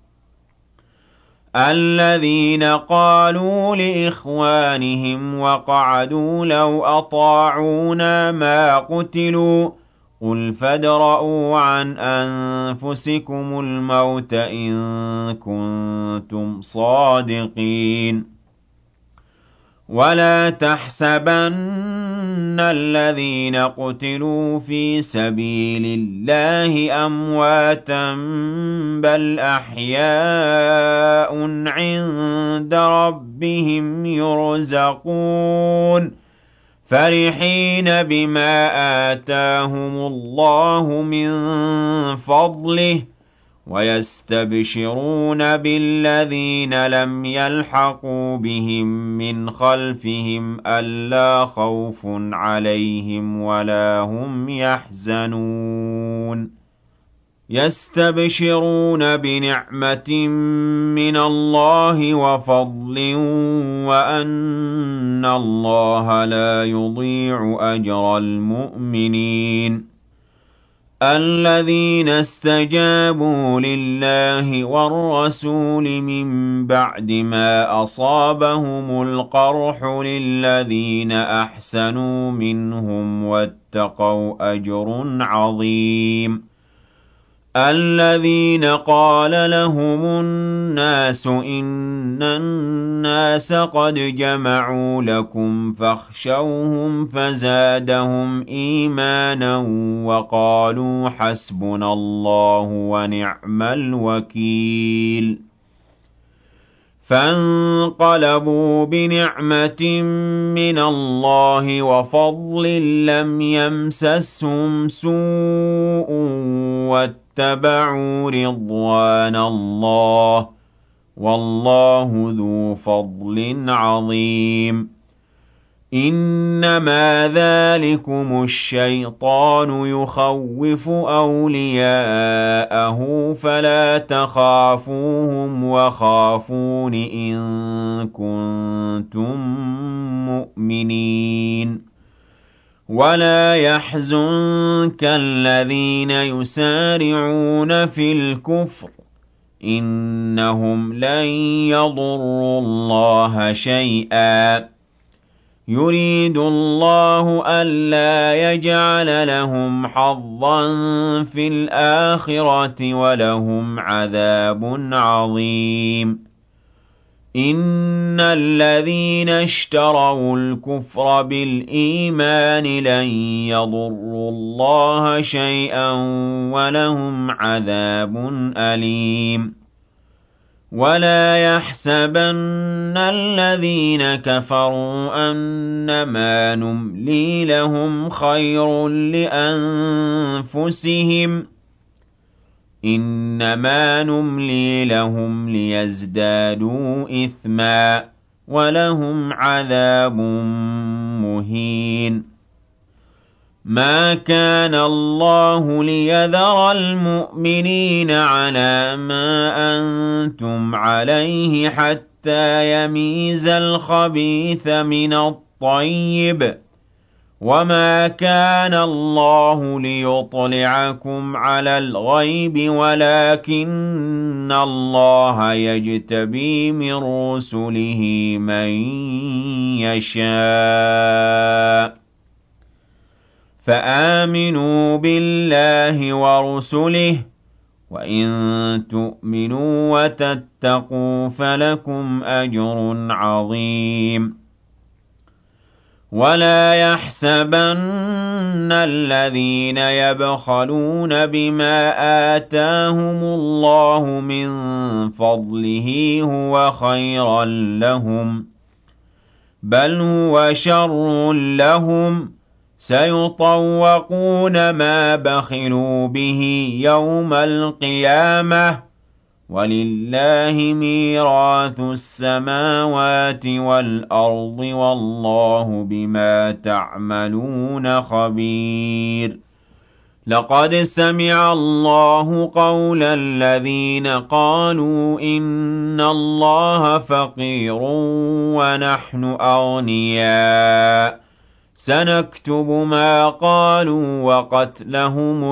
الَّذِينَ قَالُوا لِإِخْوَانِهِمْ وَقَعَدُوا لَوْ أَطَاعُونَا مَا قُتِلُوا ۗ قُلْ فَادْرَءُوا عَنْ أَنفُسِكُمُ الْمَوْتَ إِن كُنتُمْ صَادِقِينَ وَلَا تَحْسَبَنَّ الَّذِينَ قُتِلُوا فِي سَبِيلِ اللَّهِ أَمْوَاتًا ۖ بَلْ أَحْيَاءٌ عِندَ رَبِّهِمْ يُرْزَقُونَ فَرِحِينَ بِمَا آتَاهُمُ اللَّهُ مِن فَضْلِهِ وَيَسْتَبْشِرُونَ بِالَّذِينَ لَمْ يَلْحَقُوا بِهِم مِّنْ خَلْفِهِمْ أَلَّا خَوْفٌ عَلَيْهِمْ وَلَا هُمْ يَحْزَنُونَ يَسْتَبْشِرُونَ بِنِعْمَةٍ مِّنَ اللَّهِ وَفَضْلٍ وَأَنَّ اللَّهَ لَا يُضِيعُ أَجْرَ الْمُؤْمِنِينَ الَّذِينَ اسْتَجَابُوا لِلَّهِ وَالرَّسُولِ مِن بَعْدِ مَا أَصَابَهُمُ الْقَرْحُ لِلَّذِينَ أَحْسَنُوا مِنْهُمْ وَاتَّقَوْا أَجْرٌ عَظِيمٌ الَّذِينَ قَالَ لَهُمُ النَّاسُ إِنَّ النَّاسَ قَدْ جَمَعُوا لَكُمْ فَاخْشَوْهُمْ فَزَادَهُمْ إِيمَانًا وَقَالُوا حَسْبُنَا اللَّهُ وَنِعْمَ الْوَكِيلُ فَانقَلَبُوا بِنِعْمَةٍ مِّنَ اللَّهِ وَفَضْلٍ لَّمْ يَمْسَسْهُمْ سُوءٌ وَاتَّبَعُوا رِضْوَانَ اللَّهِ ۗ وَاللَّهُ ذُو فَضْلٍ عَظِيمٍ إنما ذلكم الشيطان يخوف أولياءه فلا تخافوهم وخافون إن كنتم مؤمنين ولا يحزنك الذين يسارعون في الكفر إنهم لن يضروا الله شيئا يريد الله ألا يجعل لهم حظا في الآخرة ولهم عذاب عظيم إن الذين اشتروا الكفر بالإيمان لن يضروا الله شيئا ولهم عذاب أليم ولا يحسبن الذين كفروا أنما نملي لهم خير لأنفسهم إنما نملي لهم ليزدادوا إثما ولهم عذاب مهين ما كان الله ليذر المؤمنين على ما أنتم عليه حتى يميز الخبيث من الطيب وما كان الله ليطلعكم على الغيب ولكن الله يجتبي من رسله من يشاء فآمنوا بالله ورسله وإن تؤمنوا وتتقوا فلكم أجر عظيم ولا يحسبن الذين يبخلون بما آتاهم الله من فضله هو خيرا لهم بل هو شر لهم سيطوقون ما بخلوا به يوم القيامة ولله ميراث السماوات والأرض والله بما تعملون خبير لقد سمع الله قول الذين قالوا إن الله فقير ونحن أغنياء سنكتب ما قالوا وقتلهم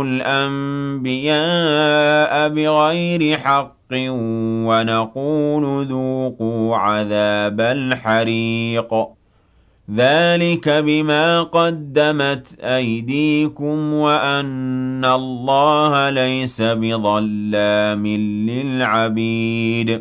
الأنبياء بغير حق ونقول ذوقوا عذاب الحريق ذلك بما قدمت أيديكم وأن الله ليس بظلام للعبيد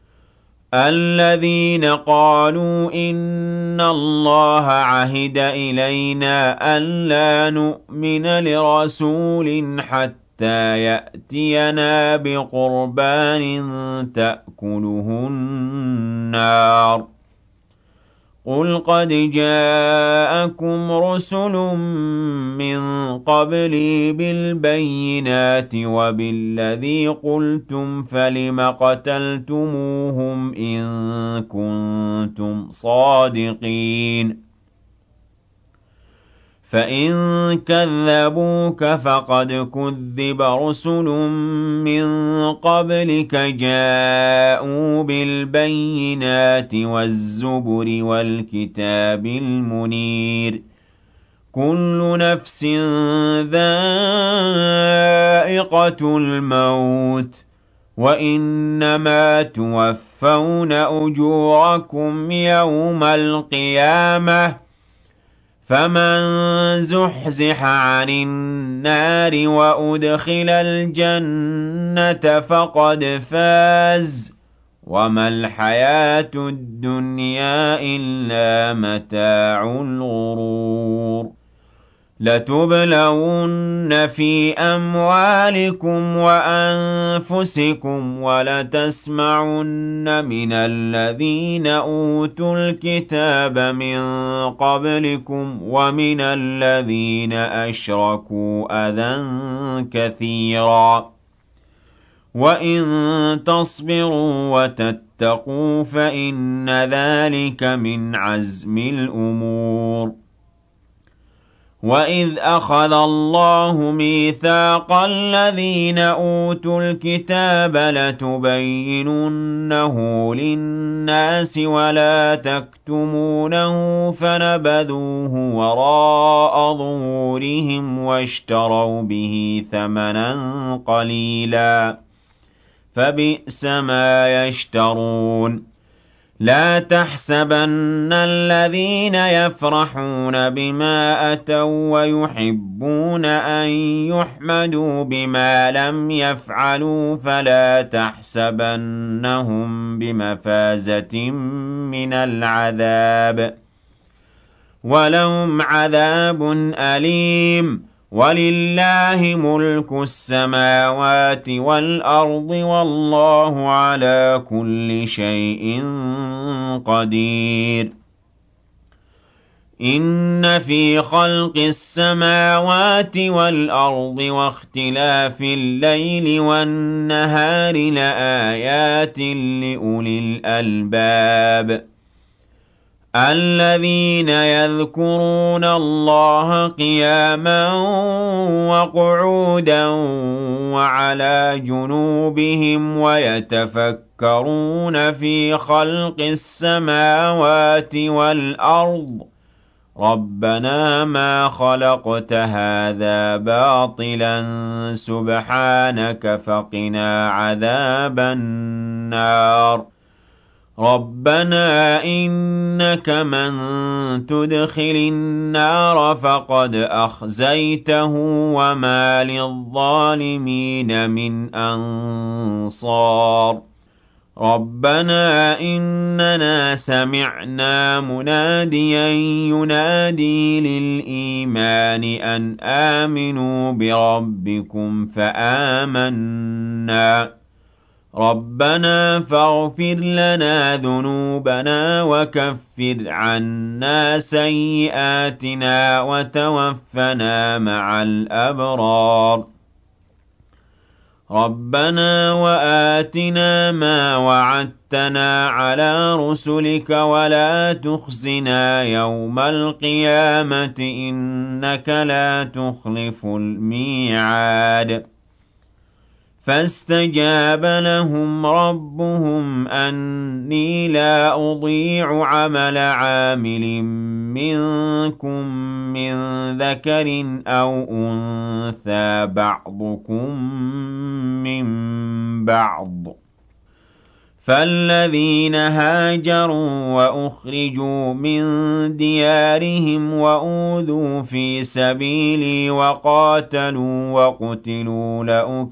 الذين قالوا إن الله عهد إلينا ألا نؤمن لرسول حتى يأتينا بقربان تأكله النار قل قد جاءكم رسل من قبلي بالبينات وبالذي قلتم فلم قتلتموهم إن كنتم صادقين فإن كذبوك فقد كذب رسل من قبلك جاءوا بالبينات والزبر والكتاب المنير كل نفس ذائقة الموت وإنما توفون أجوركم يوم القيامة فمن زحزح عن النار وأدخل الجنة فقد فاز وما الحياة الدنيا إلا متاع الغرور لتبلون في أموالكم وأنفسكم ولتسمعن من الذين أوتوا الكتاب من قبلكم ومن الذين أشركوا أذى كثيرا وَإِن تَصْبِرُوا وَتَتَّقُوا فَإِنَّ ذَلِكَ مِنْ عَزْمِ الْأُمُورِ وَإِذْ أَخَذَ اللَّهُ مِيثَاقَ الَّذِينَ أُوتُوا الْكِتَابَ لَتُبَيِّنُنَّهُ لِلنَّاسِ وَلَا تَكْتُمُونَهُ فَنَبَذُوهُ وَرَاءَ ظُهُورِهِمْ وَاشْتَرَوْا بِهِ ثَمَنًا قَلِيلًا فَبِئْسَ مَا يَشْتَرُونَ لَا تَحْسَبَنَّ الَّذِينَ يَفْرَحُونَ بِمَا أَتَوا وَّيُحِبُّونَ أَن يُحْمَدُوا بِمَا لَمْ يَفْعَلُوا فَلَا تَحْسَبَنَّهُم بِمَفَازَةٍ مِّنَ الْعَذَابِ وَلَهُمْ عَذَابٌ أَلِيمٌ وَلِلَّهِ مُلْكُ السَّمَاوَاتِ وَالْأَرْضِ وَاللَّهُ عَلَى كُلِّ شَيْءٍ قَدِيرٌ إِنَّ فِي خَلْقِ السَّمَاوَاتِ وَالْأَرْضِ وَاخْتِلَافِ اللَّيْلِ وَالنَّهَارِ لَآيَاتٍ لِّأُولِي الْأَلْبَابِ الَّذِينَ يَذْكُرُونَ اللَّهَ قِيَامًا وَقُعُودًا وَعَلَىٰ جُنُوبِهِمْ وَيَتَفَكَّرُونَ فِي خَلْقِ السَّمَاوَاتِ وَالْأَرْضِ رَبَّنَا مَا خَلَقْتَ هَٰذَا بَاطِلًا سُبْحَانَكَ فَقِنَا عَذَابَ النَّارِ رَبَّنَا إِنَّكَ مَن تُدْخِلِ النَّارَ فَقَدْ أَخْزَيْتَهُ وَمَا لِلظَّالِمِينَ مِنْ أَنصَارٍ رَبَّنَا إِنَّنَا سَمِعْنَا مُنَادِيًا يُنَادِي لِلْإِيمَانِ أَنْ آمِنُوا بِرَبِّكُمْ فَآمَنَّا رَبَّنَا فَاغْفِرْ لَنَا ذُنُوبَنَا وَكَفِّرْ عَنَّا سَيِّئَاتِنَا وَتَوَفَّنَا مَعَ الْأَبْرَارِ رَبَّنَا وَآتِنَا مَا وَعَدتَّنَا عَلَىٰ رُسُلِكَ وَلَا تُخْزِنَا يَوْمَ الْقِيَامَةِ إِنَّكَ لَا تُخْلِفُ الْمِيعَادَ فَاسْتَجَابَ لَهُمْ رَبُّهُمْ أَنِّي لَا أُضِيعُ عَمَلَ عَامِلٍ مِّنكُم مِّن ذَكَرٍ أَوْ أُنثَىٰ بَعْضُكُم مِّن بَعْضٍ ۖ فَالَّذِينَ هَاجَرُوا وَأُخْرِجُوا مِن دِيَارِهِمْ وَأُوذُوا فِي سَبِيلِي وَقَاتَلُوا وَقُتِلُوا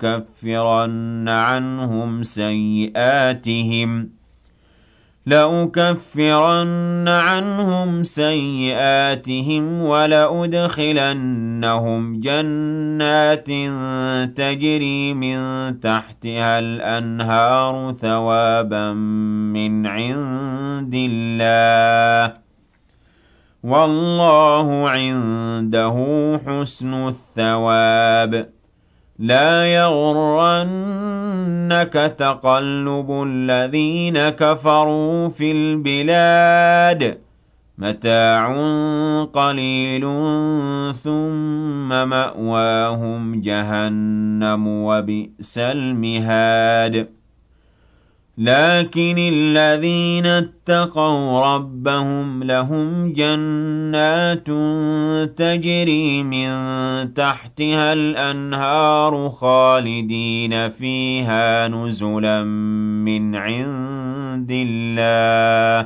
لَأُكَفِّرَنَّ عَنْهُمْ سَيِّئَاتِهِمْ وَلَأُدْخِلَنَّهُمْ جَنَّاتٍ تَجْرِي مِن تَحْتِهَا الْأَنْهَارُ ثَوَابًا مِّنْ عِندِ اللَّهِ ۗ وَاللَّهُ عِندَهُ حُسْنُ الثَّوَابِ لَا يَغُرَّنَّكَ تَقَلُّبُ الَّذِينَ كَفَرُوا فِي الْبِلَادِ مَتَاعٌ قَلِيلٌ ثُمَّ مَأْوَاهُمْ جَهَنَّمُ وَبِئْسَ الْمِهَادُ لكن الذين اتقوا ربهم لهم جنات تجري من تحتها الأنهار خالدين فيها نزلا من عند الله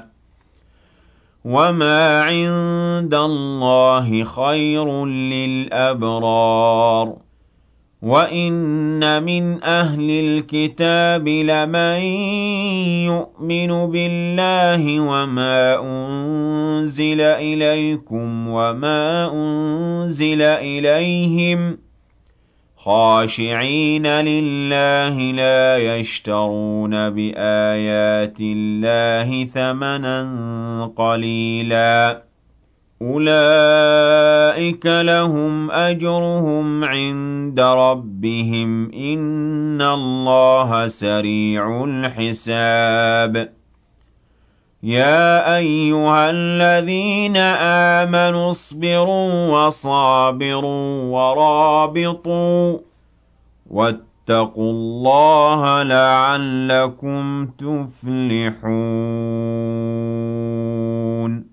وما عند الله خير للأبرار وَإِنَّ مِنْ أَهْلِ الْكِتَابِ لَمَن يُؤْمِنُ بِاللَّهِ وَمَا أُنزِلَ إِلَيْكُمْ وَمَا أُنزِلَ إِلَيْهِمْ خَاشِعِينَ لِلَّهِ لَا يَشْتَرُونَ بِآيَاتِ اللَّهِ ثَمَنًا قَلِيلًا أُولَٰئِكَ أُولَٰئِكَ لَهُمْ أَجْرُهُمْ عِندَ رَبِّهِمْ ۗ إِنَّ اللَّهَ سَرِيعُ الْحِسَابِ يَا أَيُّهَا الَّذِينَ آمَنُوا اصْبِرُوا وَصَابِرُوا وَرَابِطُوا وَاتَّقُوا اللَّهَ لَعَلَّكُمْ تُفْلِحُونَ